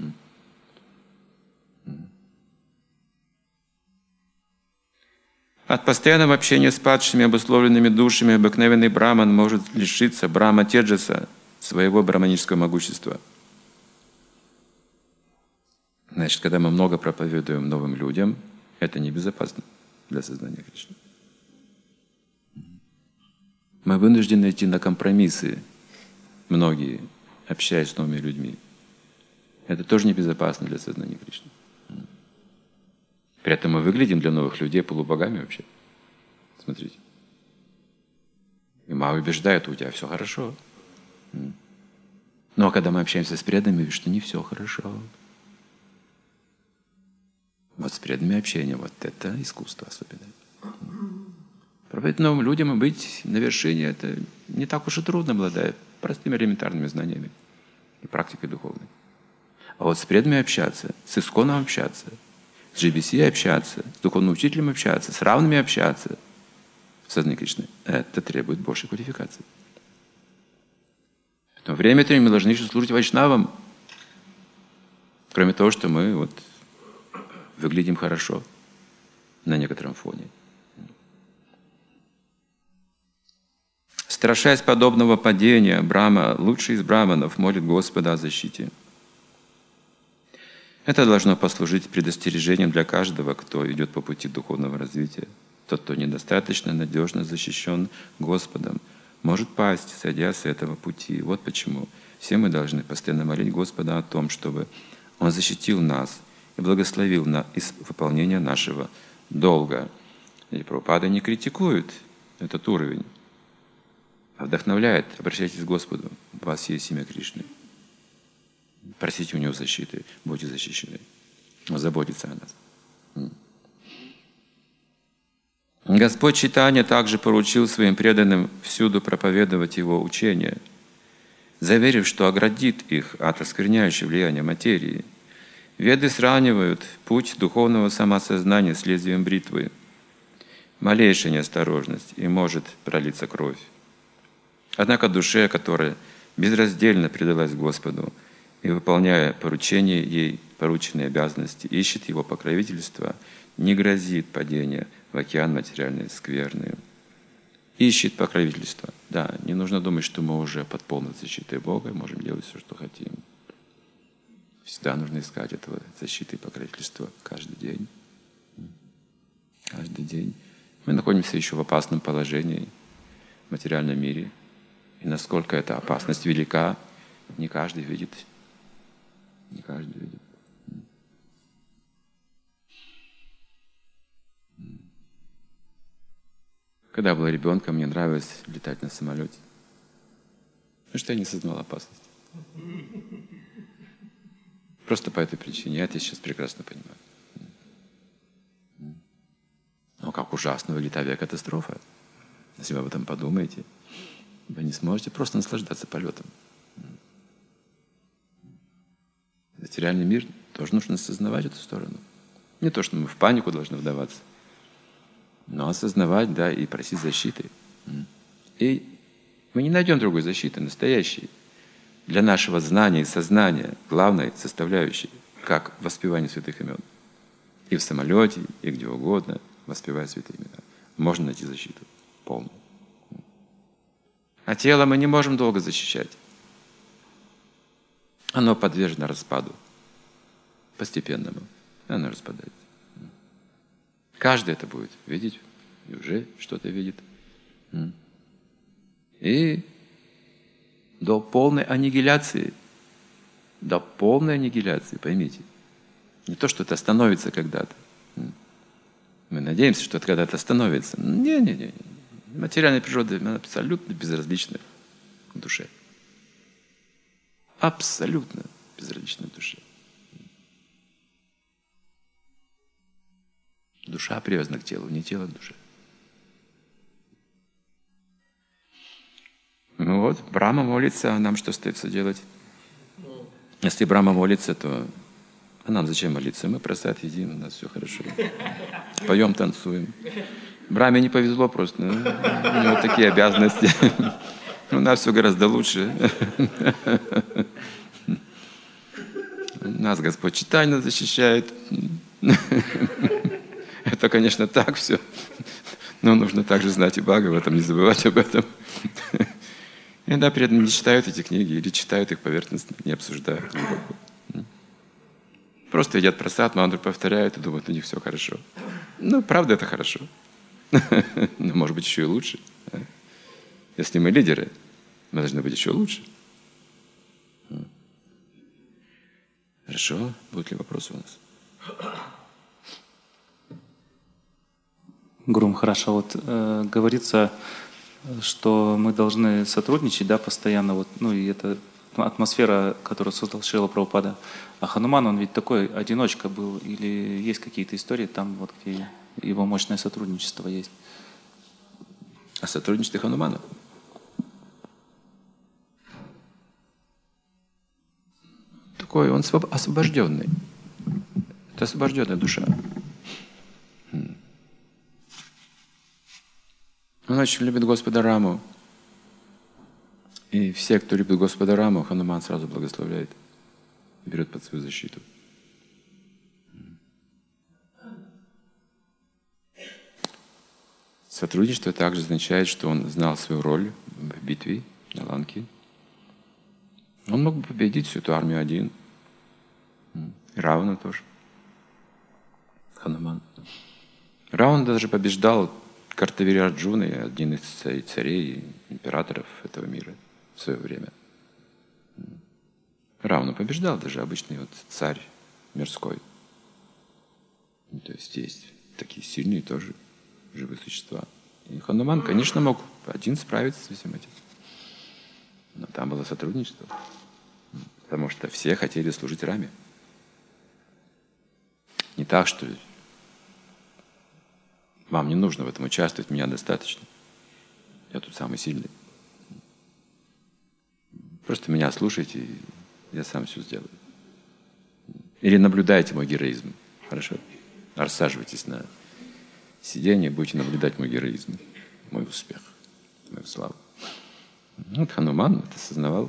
От постоянного общения с падшими, обусловленными душами, обыкновенный браман может лишиться брахма-теджаса, своего браманического могущества. Значит, когда мы много проповедуем новым людям, это небезопасно для сознания Кришны. Мы вынуждены идти на компромиссы, многие, общаясь с новыми людьми. Это тоже небезопасно для сознания Кришны. При этом мы выглядим для новых людей полубогами вообще. Смотрите. И Ма убеждает, у тебя все хорошо. Но когда мы общаемся с преданными, что не все хорошо. Вот с преданными общение, вот это искусство особенное. Проповедовать новым людям и быть на вершине, это не так уж и трудно, обладая простыми элементарными знаниями и практикой духовной. А вот с преданными общаться, с исконом общаться, с GBC общаться, с духовным учителем общаться, с равными общаться в сознании Кришны, это требует большей квалификации. Поэтому время от времени мы должны еще служить вайшнавам, кроме того, что мы вот выглядим хорошо на некотором фоне. Страшась подобного падения, Брахма, лучший из браманов, молит Господа о защите. Это должно послужить предостережением для каждого, кто идет по пути духовного развития. Тот, кто недостаточно надежно защищен Господом, может пасть, сойдя с этого пути. Вот почему все мы должны постоянно молить Господа о том, чтобы Он защитил нас и благословил на выполнение нашего долга. И Прабхупада не критикует этот уровень, а вдохновляет. Обращайтесь к Господу. У вас есть имя Кришны. Просите у Него защиты. Будьте защищены. Он заботится о нас. Господь Чайтанья также поручил своим преданным всюду проповедовать Его учение, заверив, что оградит их от оскверняющего влияния материи. Веды сравнивают путь духовного самосознания с лезвием бритвы. Малейшая неосторожность, и может пролиться кровь. Однако душе, которая безраздельно предалась Господу и, выполняя поручение ей, порученные обязанности, ищет Его покровительства, не грозит падение в океан материальной скверны. Ищет покровительства. Да, не нужно думать, что мы уже под полной защитой Бога и можем делать все, что хотим. Всегда нужно искать этого защиты и покровительства каждый день. Каждый день. Мы находимся еще в опасном положении в материальном мире. И насколько эта опасность велика, не каждый видит. Не каждый видит. Когда я был ребенком, мне нравилось летать на самолете. Потому что я не осознавал опасность. Просто по этой причине. Я это сейчас прекрасно понимаю. Но как ужасно выглядит авиакатастрофа. Если вы об этом подумаете, вы не сможете просто наслаждаться полетом. Материальный мир тоже нужно осознавать эту сторону. Не то, что мы в панику должны вдаваться, но осознавать, да, и просить защиты. И мы не найдем другой защиты, настоящей, для нашего знания и сознания, главной составляющей, как воспевание святых имен. И в самолете, и где угодно, воспевая святые имена. Можно найти защиту полную. А тело мы не можем долго защищать. Оно подвержено распаду. Постепенному. Оно распадается. Каждый это будет видеть. И уже что-то видит. И до полной аннигиляции. До полной аннигиляции, поймите. Не то, что это остановится когда-то. Мы надеемся, что это когда-то остановится. Не. Материальная природа она абсолютно безразлична к душе. Абсолютно безразлична к душе. Душа привязана к телу, не тело к душе. Ну вот, Брахма молится, а нам что остается делать? Если Брахма молится, то а нам зачем молиться? Мы просад едим, у нас все хорошо. Поем, танцуем. Брахме не повезло просто. У него такие обязанности. У нас все гораздо лучше. Нас Господь Чайтанья защищает. Это, конечно, так все. Но нужно также знать и Бхагаватам, не забывать об этом. Иногда преданные не читают эти книги или читают их поверхностно, не обсуждают глубоко. Просто едят прасад, мантру повторяют и думают, у них все хорошо. Ну, правда, это хорошо. Но может быть еще и лучше. Если мы лидеры, мы должны быть еще лучше. Хорошо. Будут ли вопросы у нас? Гуру Махарадж, вот говорится, что мы должны сотрудничать, да, постоянно, вот, ну и это атмосфера, которую создал Шрила Прабхупада. А Хануман, он ведь такой одиночка был, или есть какие-то истории там, вот, где его мощное сотрудничество есть? А сотрудничество Ханумана? Такой, он освобожденный. Это освобожденная душа. Он очень любит Господа Раму. И все, кто любит Господа Раму, Хануман сразу благословляет. Берет под свою защиту. Сотрудничество также означает, что он знал свою роль в битве на Ланке. Он мог бы победить всю эту армию один. И Равана тоже. Хануман. Раван даже побеждал Картавири Арджуны, один из царей, императоров этого мира в свое время. Равана побеждал даже обычный вот царь мирской. То есть такие сильные тоже живые существа. И Хануман, конечно, мог один справиться со всем этим. Но там было сотрудничество. Потому что все хотели служить Раме. Не так, что вам не нужно в этом участвовать, меня достаточно. Я тут самый сильный. Просто меня слушайте, и я сам все сделаю. Или наблюдайте мой героизм. Хорошо? Рассаживайтесь на сиденье, будете наблюдать мой героизм, мой успех, мою славу. Вот Хануман это осознавал.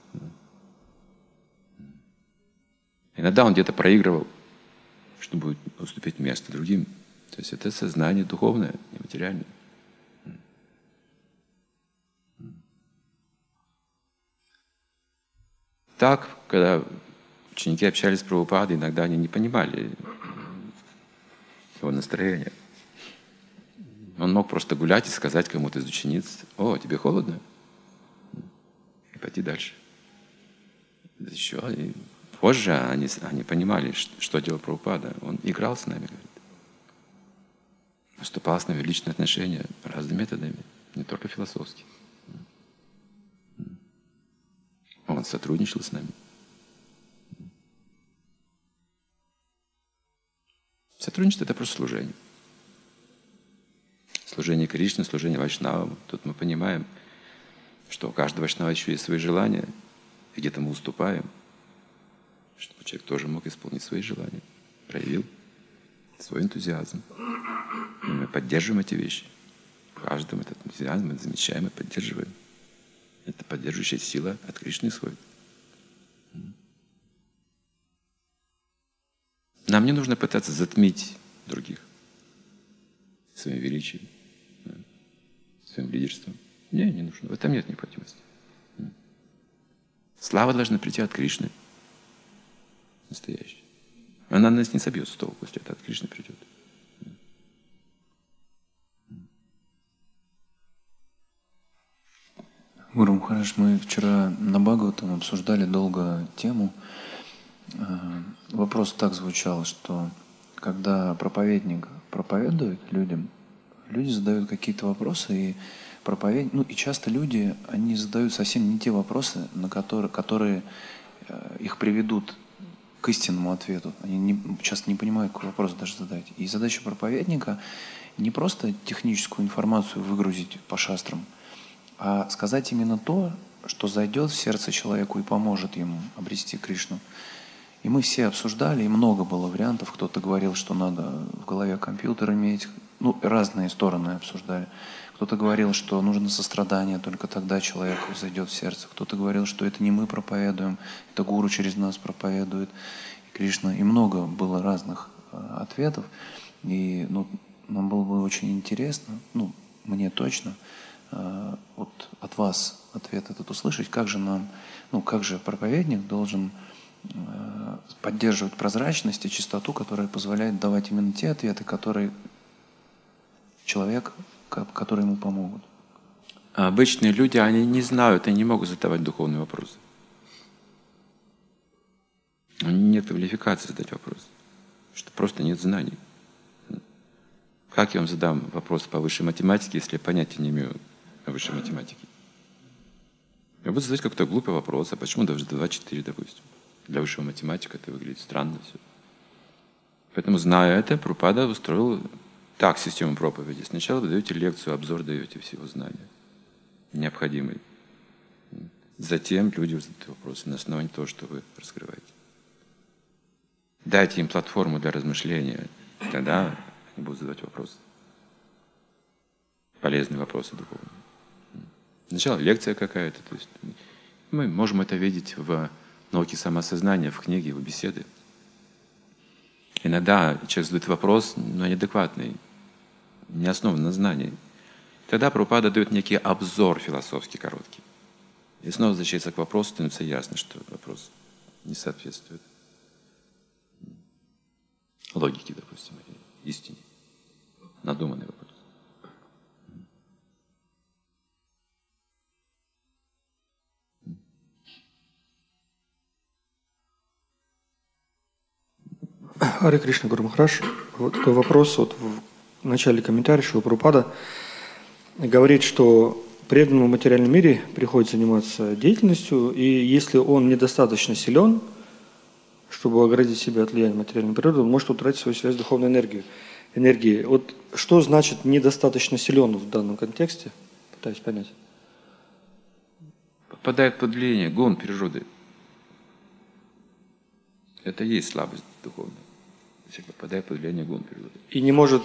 Иногда он где-то проигрывал, чтобы уступить место другим. То есть это сознание духовное, нематериальное. Так, когда ученики общались с Прабхупадой, иногда они не понимали его настроения. Он мог просто гулять и сказать кому-то из учениц: «О, тебе холодно?» И пойти дальше. Еще. И позже они понимали, что делал Прабхупада. Он играл с нами, говорит. Вступал с нами в личные отношения разными методами, не только философски. Он сотрудничал с нами. Сотрудничество — это просто служение. Служение Кришне, служение Вайшнавам. Тут мы понимаем, что у каждого Вайшнава еще есть свои желания, и где-то мы уступаем, чтобы человек тоже мог исполнить свои желания, проявил свой энтузиазм. И мы поддерживаем эти вещи. В каждом этот энтузиазм мы замечаем и поддерживаем. Это поддерживающая сила от Кришны исходит. Нам не нужно пытаться затмить других своим величием, своим лидерством. Не нужно. В этом нет необходимости. Слава должна прийти от Кришны. Настоящая. Она нас не собьет с толку, если это от Кришны придет. Гуру Махарадж, мы вчера на Бхагаватам обсуждали долго тему. Вопрос так звучал, что когда проповедник проповедует людям, люди задают какие-то вопросы, и часто люди, они задают совсем не те вопросы, которые их приведут к истинному ответу. Они часто не понимают, какой вопрос даже задать. И задача проповедника не просто техническую информацию выгрузить по шастрам, а сказать именно то, что зайдет в сердце человеку и поможет ему обрести Кришну. И мы все обсуждали, и много было вариантов. Кто-то говорил, что надо в голове компьютер иметь. Ну, разные стороны обсуждали. Кто-то говорил, что нужно сострадание, только тогда человек зайдет в сердце. Кто-то говорил, что это не мы проповедуем, это гуру через нас проповедует, и Кришна. И много было разных ответов. И нам было бы очень интересно, мне точно, вот от вас ответ этот услышать, как же как же проповедник должен поддерживать прозрачность и чистоту, которая позволяет давать именно те ответы, которые которые ему помогут. А обычные люди, они не знают и не могут задавать духовные вопросы. У них нет квалификации задать вопрос, что просто нет знаний. Как я вам задам вопрос по высшей математике, если я понятия не имею о высшей математике? Я буду задать какой-то глупый вопрос, а почему даже 2,4, допустим? Для высшего математика это выглядит странно все. Поэтому, зная это, Прабхупада устроил так систему проповеди. Сначала вы даете лекцию, обзор даете всего знания, необходимый. Затем люди задают вопросы на основании того, что вы раскрываете. Дайте им платформу для размышления, тогда они будут задавать вопросы. Полезные вопросы духовные. Сначала лекция какая-то. То есть мы можем это видеть в науке самосознания, в книге, в беседе. Иногда человек задает вопрос, но неадекватный, не основан на знании. Тогда Прабхупада дает некий обзор философский короткий. И снова возвращается к вопросу, становится ясно, что вопрос не соответствует логике, допустим, или истине. Надуманный вопрос. Харе Кришна, Гуру Махарадж. Вот такой вопрос. Вот в начале комментария Шрила Прабхупада говорит, что преданному в материальном мире приходится заниматься деятельностью, и если он недостаточно силен, чтобы оградить себя от влияния материальной природы, он может утратить свою связь с духовной энергией. Вот что значит недостаточно силен в данном контексте? Пытаюсь понять. Попадает под влияние гун природы. Это и есть слабость духовная. Если попадает под влияние гун природы. И не может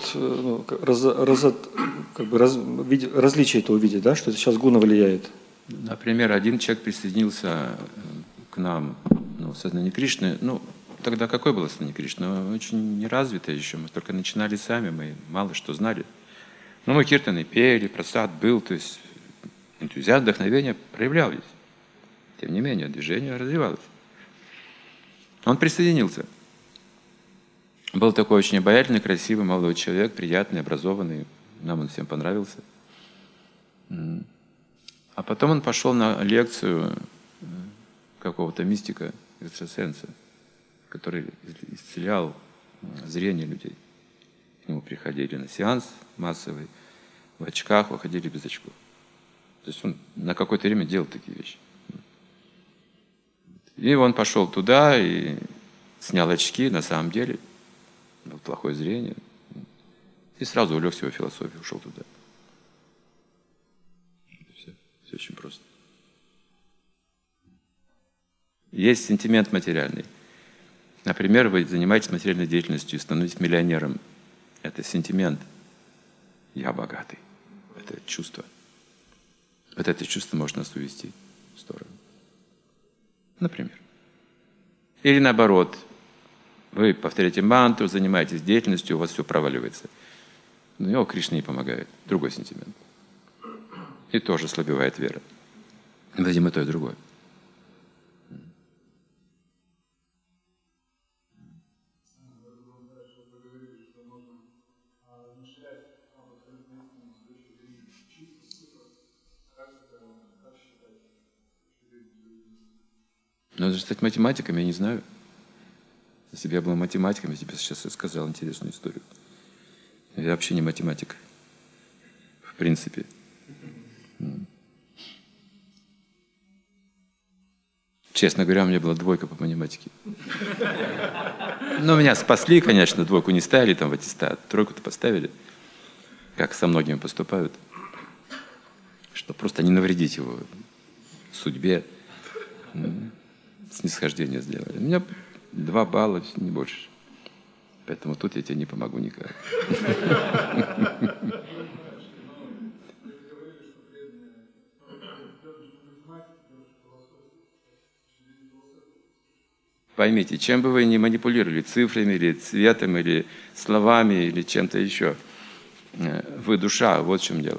различие это увидеть, да, что это сейчас гуна влияет. Например, один человек присоединился к нам, сознание Кришны. Тогда какое было сознание Кришны? Очень неразвитое еще. Мы только начинали сами, мы мало что знали. Но мы киртаны пели, прасад был, то есть энтузиазм, вдохновение проявлялись. Тем не менее, движение развивалось. Он присоединился. Был такой очень обаятельный, красивый, молодой человек, приятный, образованный. Нам он всем понравился. А потом он пошел на лекцию какого-то мистика, экстрасенса, который исцелял зрение людей. К нему приходили на сеанс массовый, в очках, выходили без очков. То есть он на какое-то время делал такие вещи. И он пошел туда и снял очки, на самом деле, было плохое зрение, и сразу увлекся его философией, ушел туда. Все очень просто. Есть сентимент материальный. Например, вы занимаетесь материальной деятельностью и становитесь миллионером. Это сентимент. Я богатый. Это чувство. Вот это чувство может нас увести в сторону. Например. Или наоборот, вы повторяете мантру, занимаетесь деятельностью, у вас все проваливается. Но Кришна не помогает. Другой сентимент. И тоже слабевает вера. Видимо, то и другое. Надо же стать математиком, я не знаю. Если бы я был математиком, я тебе сейчас рассказал интересную историю. Я вообще не математик. В принципе. Честно говоря, у меня была 2 по математике. Но меня спасли, конечно, 2 не ставили там в аттестат, 3-то поставили, как со многими поступают. чтобы просто не навредить его судьбе. Снисхождение сделали. У меня 2 балла, не больше. Поэтому тут я тебе не помогу никак. Поймите, чем бы вы ни манипулировали, цифрами, или цветом, или словами, или чем-то еще, вы душа, вот в чем дело.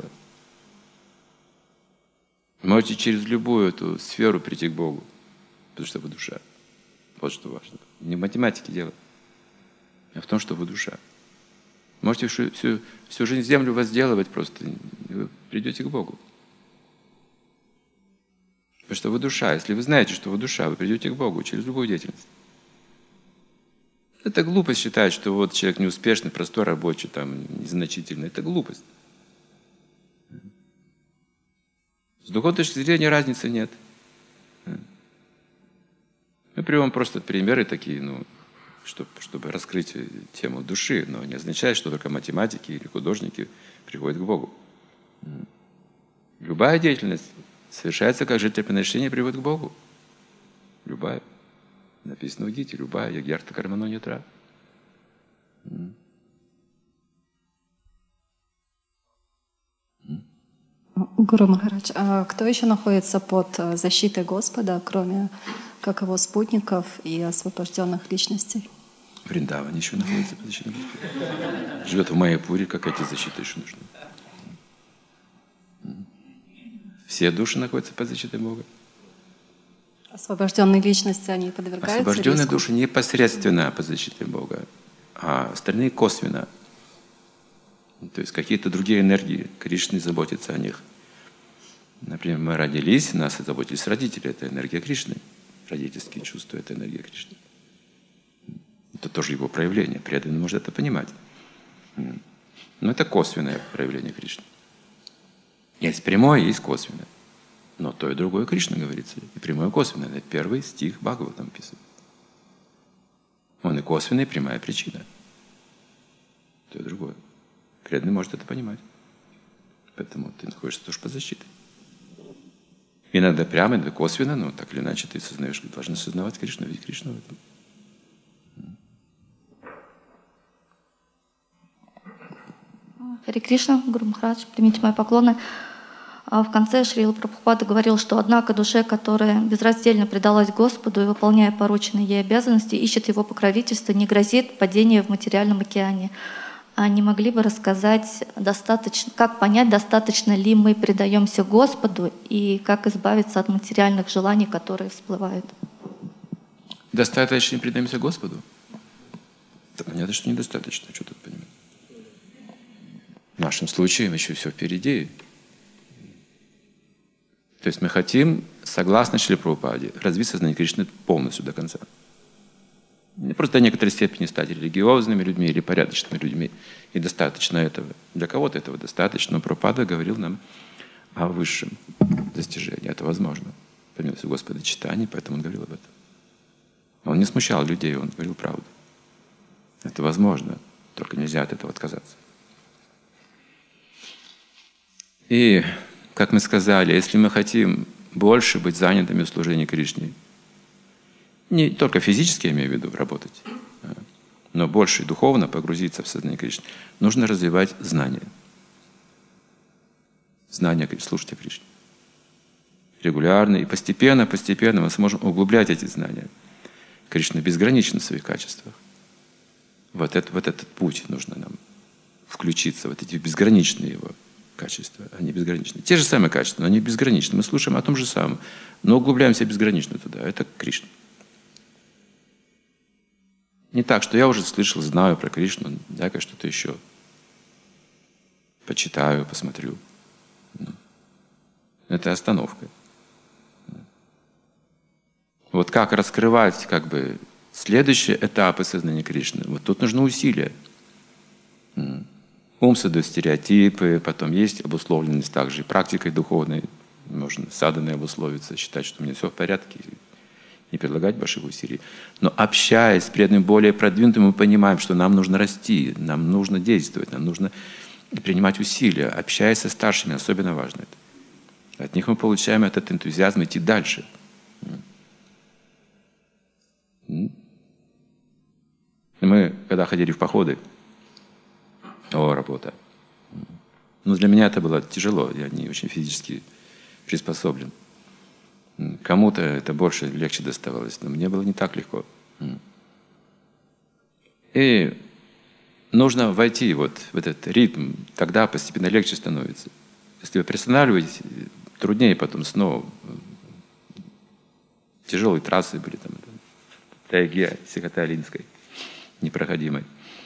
Можете через любую эту сферу прийти к Богу, потому что вы душа. Вот что важно. Не в математике дело, а в том, что вы душа. Можете всю жизнь землю возделывать просто, и вы придете к Богу. Потому что вы душа. Если вы знаете, что вы душа, вы придете к Богу через любую деятельность. Это глупость считать, что вот человек неуспешный, простой рабочий, там, незначительный. Это глупость. С духовной точки зрения разницы нет. Мы приводим просто примеры такие, чтобы раскрыть тему души, но не означает, что только математики или художники приходят к Богу. Любая деятельность совершается как жертвоприношение, приводит к Богу. Любая. Написано в Гите, любая, ягьярта кармано нетра. Гуру Махарадж, а кто еще находится под защитой Господа, кроме как его спутников и освобожденных личностей? Вриндаван еще находится под защитой Господа. Живет в Майяпуре, как эти защиты еще нужны. Все души находятся под защитой Бога. Освобожденные личности, они подвергаются освобожденные риску? души непосредственно под защитой Бога, а остальные косвенно. То есть какие-то другие энергии, Кришны заботятся о них. Например, мы родились, нас заботились родители, это энергия Кришны. Родительские чувства — это энергия Кришны. Это тоже его проявление, преданный может это понимать. Но это косвенное проявление Кришны. Есть прямое, есть косвенное. Но то и другое Кришна говорится. И прямое, и косвенное. Это 1 стих Бхагаватам написан. Он и косвенная, и прямая причина. То и другое. Преданный может это понимать. Поэтому ты находишься тоже под защитой. Иногда прямо, иногда косвенно, но так или иначе ты сознаешь, должен осознавать Кришну, видеть Кришну в этом. Харе Кришна, Гуру Махарадж, примите мои поклоны. В конце Шрила Прабхупада говорил, что однако душе, которая безраздельно предалась Господу и выполняя порученные ей обязанности, ищет Его покровительства, не грозит падение в материальном океане. А не могли бы рассказать, как понять, достаточно ли мы предаемся Господу и как избавиться от материальных желаний, которые всплывают? Достаточно предаемся Господу? Да понятно, что недостаточно. Что тут понимать? В нашем случае еще все впереди. То есть мы хотим, согласно Шриле Прабхупаде, развить сознание Кришны полностью до конца. Не просто до некоторой степени стать религиозными людьми или порядочными людьми. И достаточно этого. Для кого-то этого достаточно. Но Прабхупада говорил нам о высшем достижении. Это возможно. По милости Господа читания, поэтому он говорил об этом. Он не смущал людей, он говорил правду. Это возможно, только нельзя от этого отказаться. И, как мы сказали, если мы хотим больше быть занятыми в служении Кришне, не только физически, я имею в виду, работать, но больше духовно погрузиться в сознание Кришны, нужно развивать знания. Знания, слушать о Кришне. Регулярно и постепенно мы сможем углублять эти знания. Кришна безграничен в своих качествах. Вот этот путь нужно нам включиться, вот эти безграничные его качества. Они безграничны. Те же самые качества, но они безграничны. Мы слушаем о том же самом, но углубляемся безгранично туда. Это Кришна. Не так, что я уже слышал, знаю про Кришну, дай-ка что-то еще. Почитаю, посмотрю. Это остановка. Вот как раскрывать следующие этапы сознания Кришны. Вот тут нужно усилие. Ум создает стереотипы, потом есть обусловленность также и практикой духовной. Можно саданой обусловиться, считать, что у меня все в порядке, не предлагать больших усилий. Но общаясь с преданным более продвинутым, мы понимаем, что нам нужно расти, нам нужно действовать, нам нужно принимать усилия. Общаясь со старшими, особенно важно это. От них мы получаем этот энтузиазм идти дальше. Мы, когда ходили в походы, работа. Для меня это было тяжело, я не очень физически приспособлен. Кому-то это больше, легче доставалось, но мне было не так легко. И нужно войти в этот ритм, тогда постепенно легче становится. Если вы приостанавливаетесь, труднее потом снова. Тяжелые трассы были там, тайге Сихотэ-Алинской, непроходимой.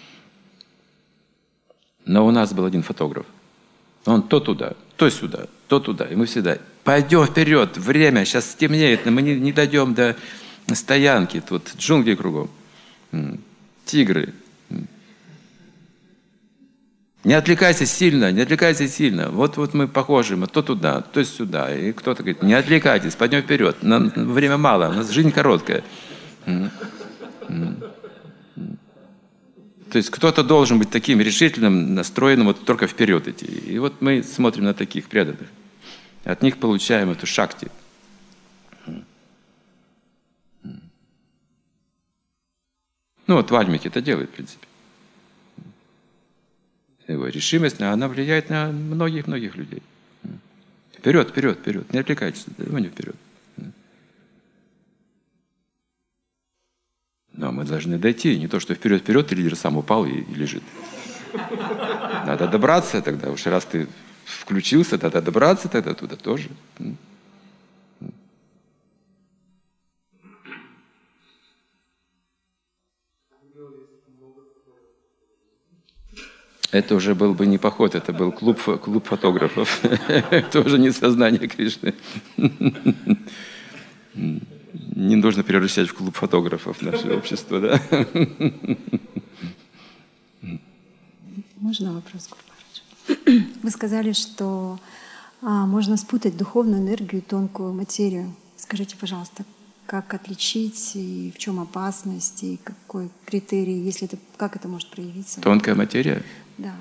Но у нас был один фотограф. Он то туда, то сюда, то туда. И мы всегда: пойдем вперед, время, сейчас стемнеет, мы не дойдем до стоянки, тут джунгли кругом, тигры. Не отвлекайся сильно, не отвлекайся сильно. Вот мы похожи, мы то туда, то сюда. И кто-то говорит: не отвлекайтесь, пойдем вперед. Нам время мало, у нас жизнь короткая. То есть кто-то должен быть таким решительным, настроенным только вперед идти. И мы смотрим на таких преданных. От них получаем эту шакти. Вальмики это делает, в принципе. Его решимость, она влияет на многих-многих людей. Вперед, вперед, вперед. Не отвлекайтесь, давай вперед. Но мы должны дойти. Не то, что вперед-вперед, и лидер сам упал и лежит. Надо добраться тогда. Уж раз ты включился, надо добраться тогда туда тоже. Это уже был бы не поход, это был клуб фотографов. Это уже не сознание Кришны. Не нужно превращать в клуб фотографов наше общество, да? Можно вопрос, Гуру? Вы сказали, что можно спутать духовную энергию и тонкую материю. Скажите, пожалуйста, как отличить, и в чем опасность, и какой критерий, как это может проявиться? Тонкая материя? Да.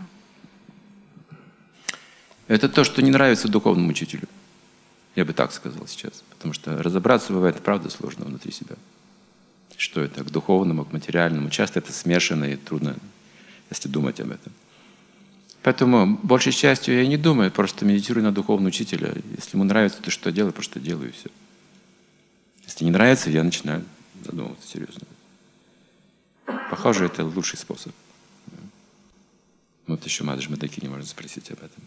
Это то, что не нравится духовному учителю. Я бы так сказал сейчас. Потому что разобраться бывает, правда, сложно внутри себя. Что это к духовному, к материальному. Часто это смешано и трудно, если думать об этом. Поэтому, большей частью, я не думаю, просто медитирую на духовного учителя. Если ему нравится то, что я делаю, просто делаю, и все. Если не нравится, я начинаю задумываться серьезно. Похоже, это лучший способ. Еще Мадхаджи Мадакини можно спросить об этом.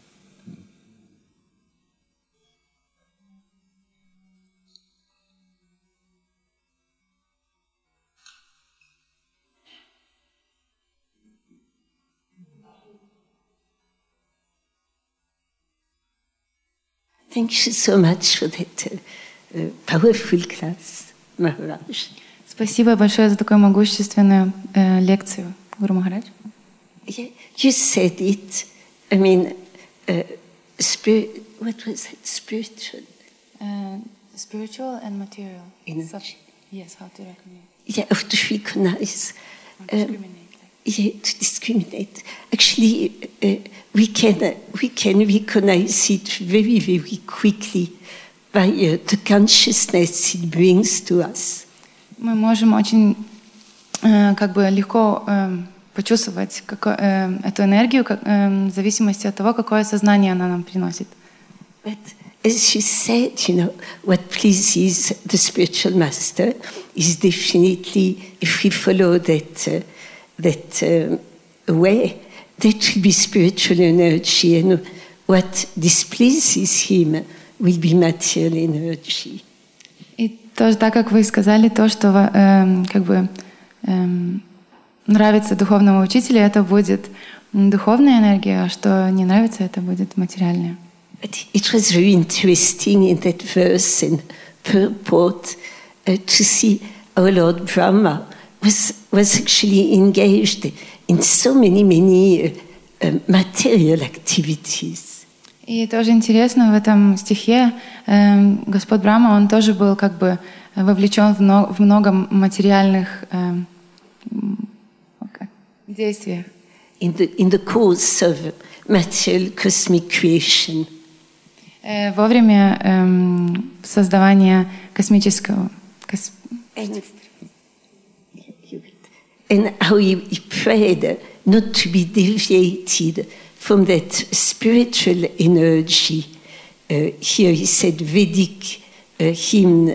Thank you so much for that powerful class, Maharaj. Спасибо большое за такую могущественную лекцию, Гуру Махарадж. Yeah, you said it. I mean, what was it? Spiritual? Spiritual and material. Energy. Yes, how to recognize. Yeah, how to recognize. Discriminate. Yeah, to discriminate. Actually, we can recognize it very, very quickly by the consciousness it brings to us. Мы можем очень легко почувствовать эту энергию в зависимости от того, какое сознание она нам приносит. But as you said, what pleases the spiritual master is definitely, if we follow that way, that will be spiritual energy, and what displeases him will be material energy. И тоже так, как вы сказали, то, что нравится духовному учителю, это будет духовная энергия, а что не нравится, это будет материальная. It was very interesting in that verse and purport to see our Lord Brahma was actually engaged in so many material activities. И тоже интересно, в этом стихе Господь Брахма, он тоже был вовлечен в много материальных действиях. In the course of material cosmic creation. Во время создавания космического... And how he prayed not to be deviated from that spiritual energy. Here he said Vedic hymn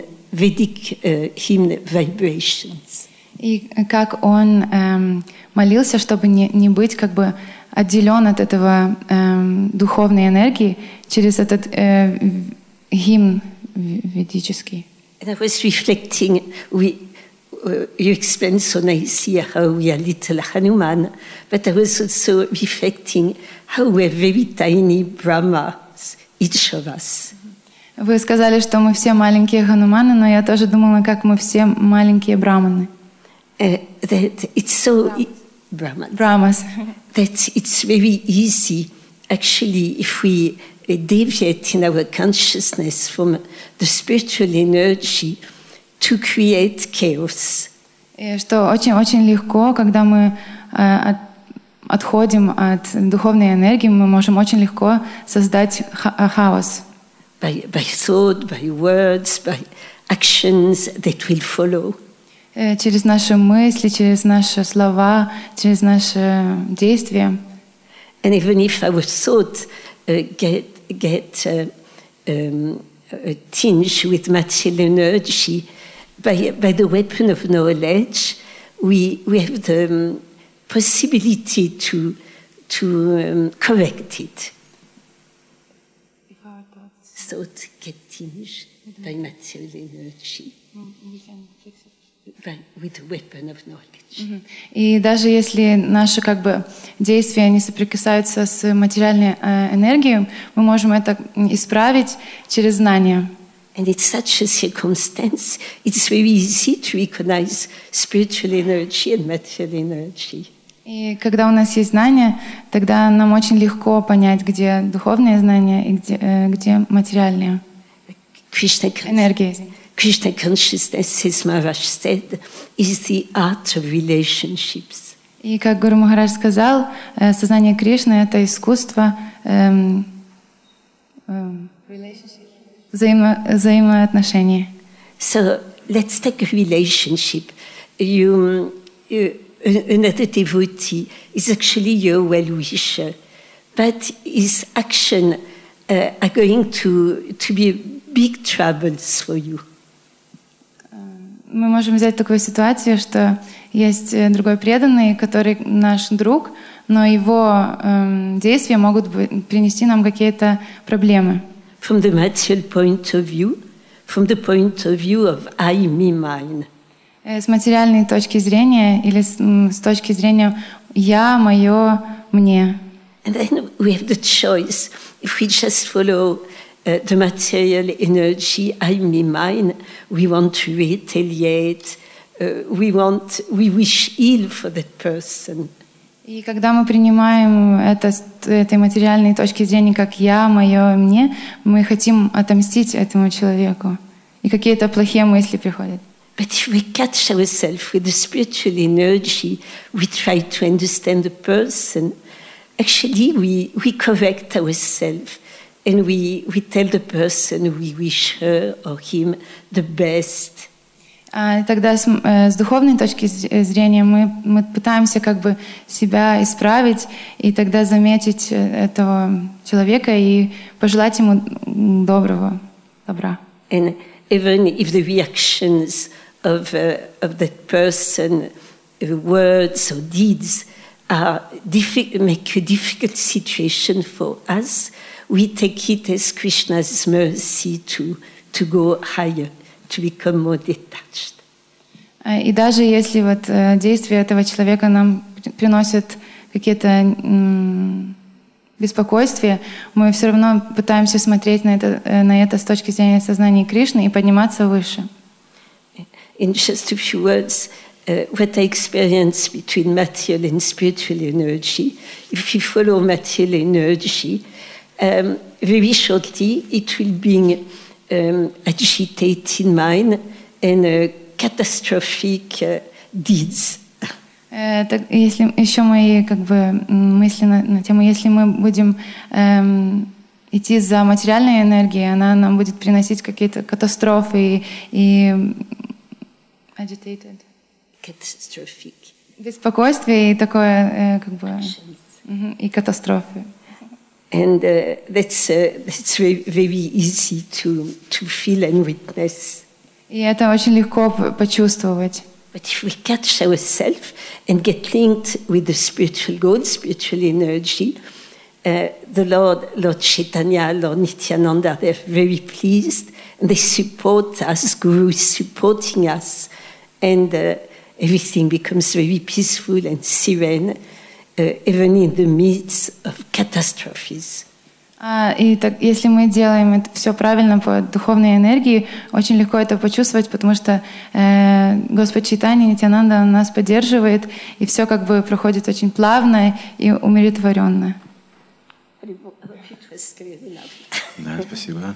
vibrations. И как он молился, чтобы не быть как бы отделен от этого духовной энергии через этот гимн ведический. And I was reflecting, you explained so nicely how we are little Hanuman, but I was also reflecting how we're very tiny Brahmas, each of us. Вы сказали, что мы все маленькие Хануманы, но я тоже думала, как мы все маленькие Браманы. That it's so Brahmas. That it's very easy, actually, if we deviate in our consciousness from the spiritual energy, to create chaos. И что очень-очень легко, когда мы отходим от духовной энергии, мы можем очень легко создать хаос. By thought, by words, by actions that will follow. Через наши мысли, через наши слова, через наши действия. And even if our thoughts get tinged with material energy, by the weapon of knowledge, we have the possibility to correct it. If our thoughts get tinged by material energy, we can fix it. With the weapon of knowledge. И даже если наши как бы действия не соприкасаются с материальной энергией, мы можем это исправить через знание. And it's such a circumstance, it's very easy to recognize spiritual energy and material energy. И когда у нас есть знания, тогда нам очень легко понять, где духовные знания и где материальные энергии. Krishna consciousness, as Maharaj said, is the art of relationships. И как Гуру Махарадж сказал, сознание Кришны — это искусство взаимоотношений. So let's take a relationship. Another devotee is actually your well-wisher, but his action are going to be big troubles for you. Мы можем взять такую ситуацию, что есть другой преданный, который наш друг, но его действия могут принести нам какие-то проблемы. From the material point of view, from the point of view of I, me, mine. С материальной точки зрения или с точки зрения я, мое, мне. And then we have the choice. If we just follow the material energy, I, me, mine, we want to retaliate, we wish ill for that person. И когда мы принимаем это с этой материальной точки зрения, как я, мое, мне, мы хотим отомстить этому человеку. И какие-то плохие мысли приходят. But if we catch ourselves with the spiritual energy, we try to understand the person, actually we correct ourselves. And we tell the person we wish her or him the best. Тогда с духовной точки зрения мы пытаемся как бы себя исправить и тогда заметить этого человека и пожелать ему добра. And even if the reactions of that person, words or deeds, make a difficult situation for us, we take it as Krishna's mercy to go higher, to become more detached. И даже если вот действия этого человека нам приносят какие-то беспокойствия, мы все равно пытаемся смотреть на это с точки зрения сознания Кришны и подниматься выше. In just a few words, what I experience between material and spiritual energy, if you follow material energy, very shortly it will bring agitated mind and catastrophic deeds. Если еще мои как бы мысли на тему, если мы будем идти за материальной энергией, она нам будет приносить какие-то катастрофы и agitated. Catastrophic. Беспокойствие и такое, как бы, и катастрофы. And that's very easy to feel and witness. И это очень легко почувствовать. But if we catch ourselves and get linked with the spiritual God, spiritual energy, the Lord Chaitanya, Lord Nityananda, they're very pleased and they support us, Guru is supporting us, and everything becomes very peaceful and serene, even in the midst of catastrophes. И так, если мы делаем это все правильно по духовной энергии, очень легко это почувствовать, потому что Господь Чайтанья Нитьянанда нас поддерживает, и все как бы проходит очень плавно и умиротворенно. Да, спасибо.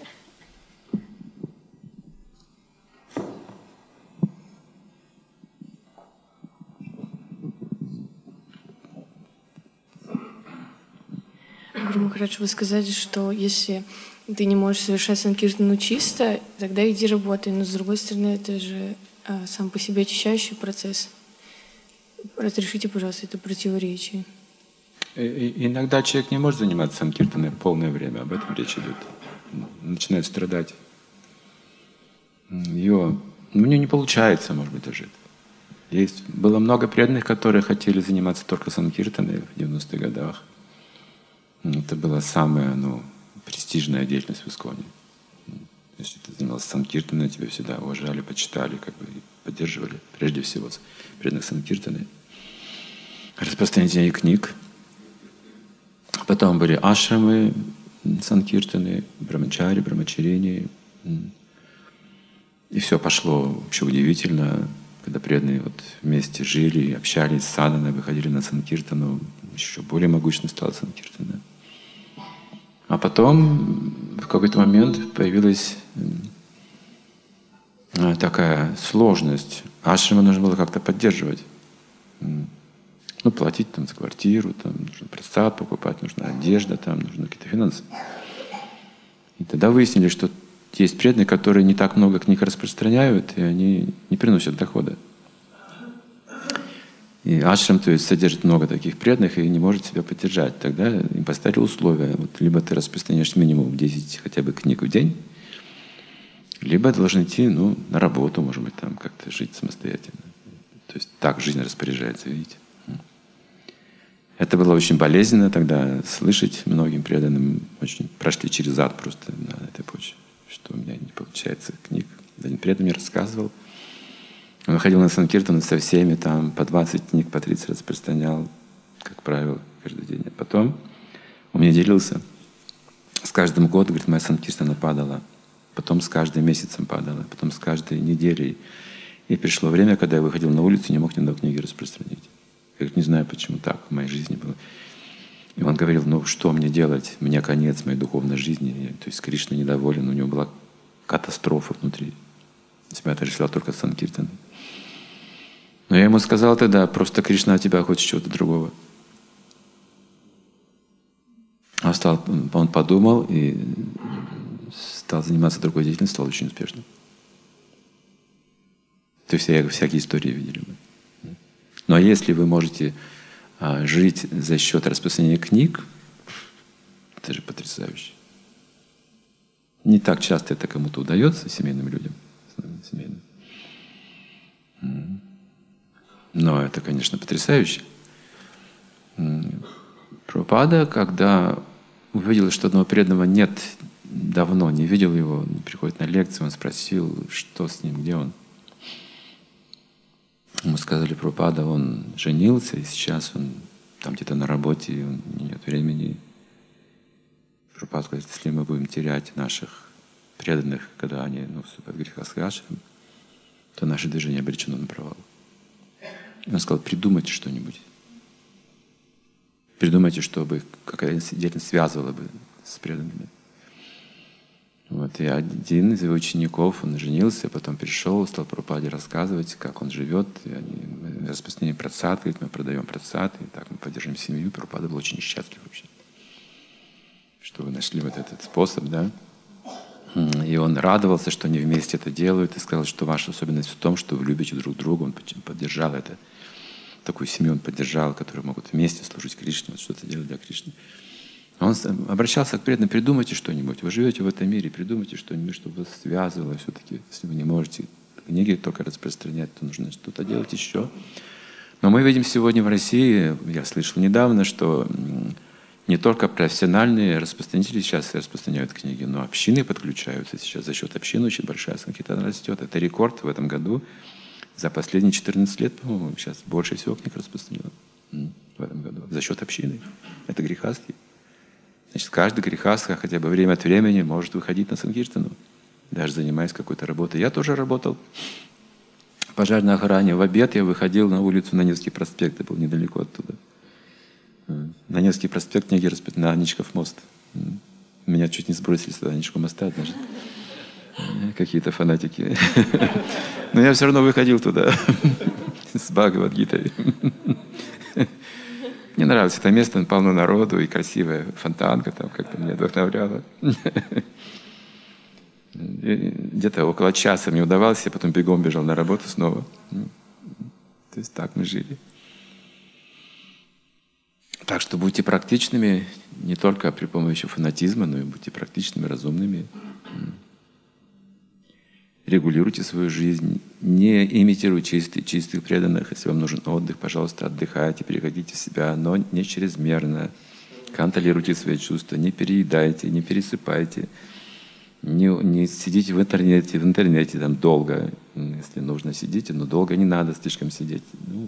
Гуру Махарадж, вы сказали, что если ты не можешь совершать санкиртану чисто, тогда иди работай. Но с другой стороны, это же сам по себе очищающий процесс. Разрешите, пожалуйста, это противоречие. Иногда человек не может заниматься санкиртаной полное время, об этом речь идет. Начинает страдать. У нее не получается, может быть, даже это. Было много преданных, которые хотели заниматься только санкиртаной в 90-х годах. Это была самая престижная деятельность в Исконе. Если ты занимался санкиртаной, тебя всегда уважали, почитали, как бы и поддерживали, прежде всего, преданных санкиртаной. Распространение книг. Потом были ашрамы санкиртаны, брамачари, брамачарини. И все пошло вообще удивительно, когда преданные вместе жили, общались с саданой, выходили на санкиртану, еще более могущественно стала санкиртана. А потом в какой-то момент появилась такая сложность. Ашрамы нужно было как-то поддерживать. Платить за квартиру, нужно просад покупать, нужна одежда, нужны какие-то финансы. И тогда выяснили, что есть преданные, которые не так много книг распространяют, и они не приносят дохода. И ашрам, то есть, содержит много таких преданных и не может себя поддержать. Тогда им поставили условия. Либо ты распространяешь минимум 10 хотя бы книг в день, либо должен идти на работу, может быть, как-то жить самостоятельно. То есть так жизнь распоряжается, видите. Это было очень болезненно тогда слышать многим преданным. Очень прошли через ад просто на этой почве, что у меня не получается книг. Один преданный мне рассказывал. Он ходил на санкиртану со всеми, по 20 книг, по 30 распространял, как правило, каждый день. А потом он мне делился. С каждым годом, говорит, моя санкиртана падала. Потом с каждым месяцем падала. Потом с каждой неделей. И пришло время, когда я выходил на улицу и не мог ни одной книги распространить. Я говорит, не знаю, почему так в моей жизни было. И он говорил, что мне делать? У меня конец моей духовной жизни. То есть Кришна недоволен, у него была катастрофа внутри. Себя отождествлял только санкиртаной. Но я ему сказал тогда, просто Кришна от тебя хочет чего-то другого. Он подумал и стал заниматься другой деятельностью, стал очень успешным. То есть всякие истории видели мы. Ну а если вы можете жить за счет распространения книг, это же потрясающе. Не так часто это кому-то удается, семейным людям. Семейным. Но это, конечно, потрясающе. Прабхупада, когда увидел, что одного преданного нет, давно не видел его, приходит на лекцию, он спросил, что с ним, где он. Ему сказали, Прабхупада, он женился, и сейчас он там где-то на работе, и нет времени. Прабхупада говорит, если мы будем терять наших преданных, когда они вступают в грехасхашрам, то наше движение обречено на провал. И он сказал, придумайте что-нибудь. Придумайте, чтобы какая-то деятельность связывала бы с преданными. И один из его учеников, он женился, потом пришел, стал Прабхупаде рассказывать, как он живет. И мы распространяем прасад, говорит, мы продаем прасад, и так мы поддерживаем семью. Прабхупада был очень счастлив вообще. что вы нашли вот этот способ, да. И он радовался, что они вместе это делают, и сказал, что ваша особенность в том, что вы любите друг друга. Он поддержал это. Такую семью он поддержал, которые могут вместе служить Кришне, вот что-то делать для Кришны. Он обращался к преданным: придумайте что-нибудь. Вы живете в этом мире, придумайте что-нибудь, чтобы вас связывало все-таки. Если вы не можете книги только распространять, то нужно что-то делать еще. Но мы видим сегодня в России, я слышал недавно, что не только профессиональные распространители сейчас распространяют книги, но общины подключаются сейчас. За счет общины очень большая санкиртана растет. Это рекорд в этом году. За последние 14 лет, по-моему, сейчас больше всего книг распространено в этом году. За счет общины. Это грехастхи. Значит, каждый грехастха хотя бы время от времени может выходить на санкиртану, даже занимаясь какой-то работой. Я тоже работал в пожарной охране. В обед я выходил на улицу, на Невский проспект, это был недалеко оттуда. На Невский проспект книги расписаны, на Аничков мост. Меня чуть не сбросили с Аничкова моста однажды. Какие-то фанатики. Но я все равно выходил туда с Бхагавад-гитой. Мне нравилось это место, полно народу, и красивая фонтанка там как-то меня вдохновляла. Где-то около часа мне удавалось, я потом бегом бежал на работу снова. То есть так мы жили. Так что будьте практичными не только при помощи фанатизма, но и будьте практичными, разумными. Регулируйте свою жизнь, не имитируйте чистых преданных. Если вам нужен отдых, пожалуйста, отдыхайте, переходите в себя, но не чрезмерно. Контролируйте свои чувства, не переедайте, не пересыпайте, не сидите в интернете там долго. Если нужно, сидите, но долго не надо слишком сидеть.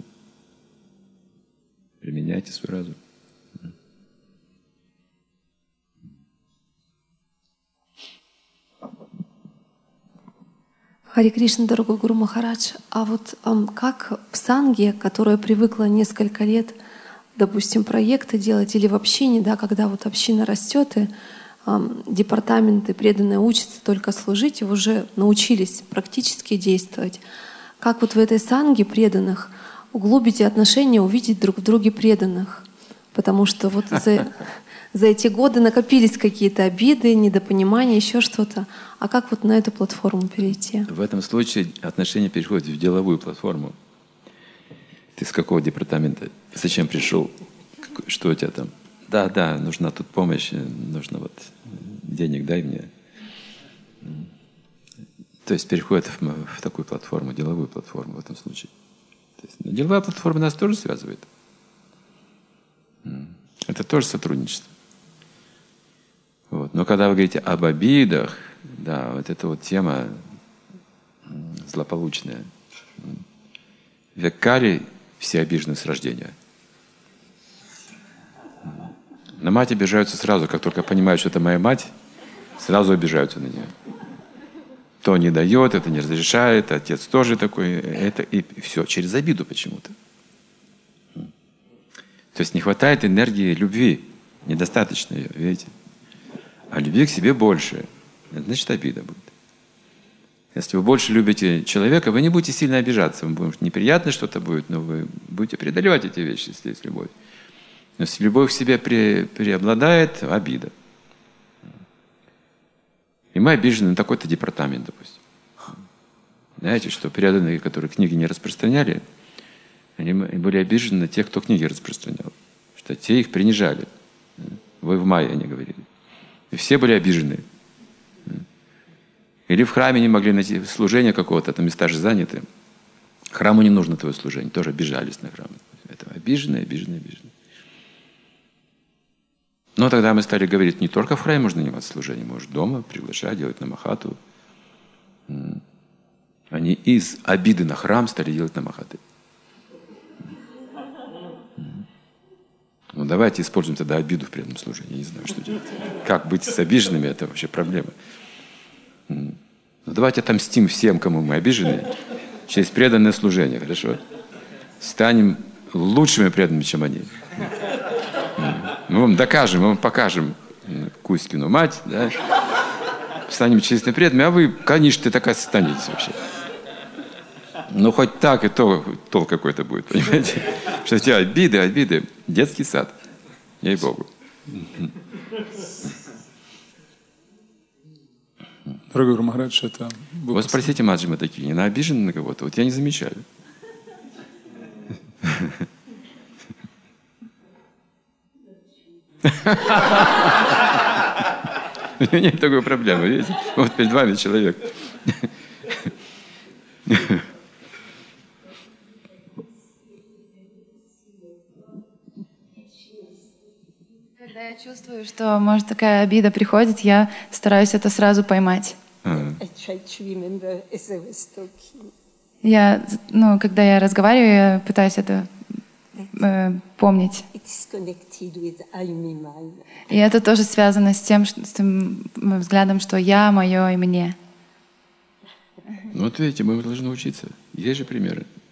Применяйте свой разум. Хари Кришна, дорогой Гуру Махарадж, а вот как в санге, которая привыкла несколько лет, допустим, проекты делать, или в общине, да, когда вот община растет, и департаменты преданные учатся только служить, и уже научились практически действовать. Как вот в этой санге преданных углубить отношения, увидеть друг в друге преданных? Потому что вот за эти годы накопились какие-то обиды, недопонимания, еще что-то. А как вот на эту платформу перейти? В этом случае отношения переходят в деловую платформу. Ты с какого департамента? Зачем пришел? Что у тебя там? Да, нужна тут помощь, нужно вот денег дай мне. То есть переходит в такую платформу, деловую платформу в этом случае. То есть, деловая платформа нас тоже связывает. Это тоже сотрудничество. Вот. Но когда вы говорите об обидах, да, вот эта вот тема злополучная. Век Кали все обижены с рождения. На мать обижаются сразу, как только понимают, что это моя мать, сразу обижаются на нее. То не дает, это не разрешает, отец тоже такой, это и все, через обиду почему-то. То есть не хватает энергии любви, недостаточно ее, видите? А любви к себе больше, это значит обида будет. Если вы больше любите человека, вы не будете сильно обижаться, вам будет неприятно что-то будет, но вы будете преодолевать эти вещи, если есть любовь. Но если любовь к себе преобладает, обида. И мы обижены на такой-то департамент, допустим. Знаете, что преданные, которые книги не распространяли, они были обижены на тех, кто книги распространял. Что те их принижали. Вы в мае, они говорили. И все были обижены. Или в храме не могли найти служение какого-то, там места же заняты. Храму не нужно твое служение. Тоже обижались на храм. Это обижены. Но тогда мы стали говорить, не только в храме можно заниматься служением, может дома приглашать, делать намахату. Они из обиды на храм стали делать намахаты. Ну давайте используем тогда обиду в преданном служении. Я не знаю, что делать. Как быть с обиженными, это вообще проблема. Ну давайте отомстим всем, кому мы обижены, через преданное служение, хорошо? Станем лучшими преданными, чем они. Мы вам докажем, мы вам покажем Кузькину мать, да? Станем честными преданными, а вы, конечно, так останетесь вообще. Ну, хоть так, и то толк какой-то будет, понимаете? Что у тебя обиды, детский сад, ей-богу. Дорогой Гуру Махарадж, это... Вот спросите Маджима такие, она обижена на кого-то? Вот я не замечаю. У меня нет такой проблемы, видите? Вот перед вами человек. Когда я чувствую, что, может, такая обида приходит, я стараюсь это сразу поймать. Я, когда я разговариваю, я пытаюсь это помнить. И это тоже связано с тем взглядом, что я, мое и мне. Ну вот видите, мы должны учиться. Есть же примеры.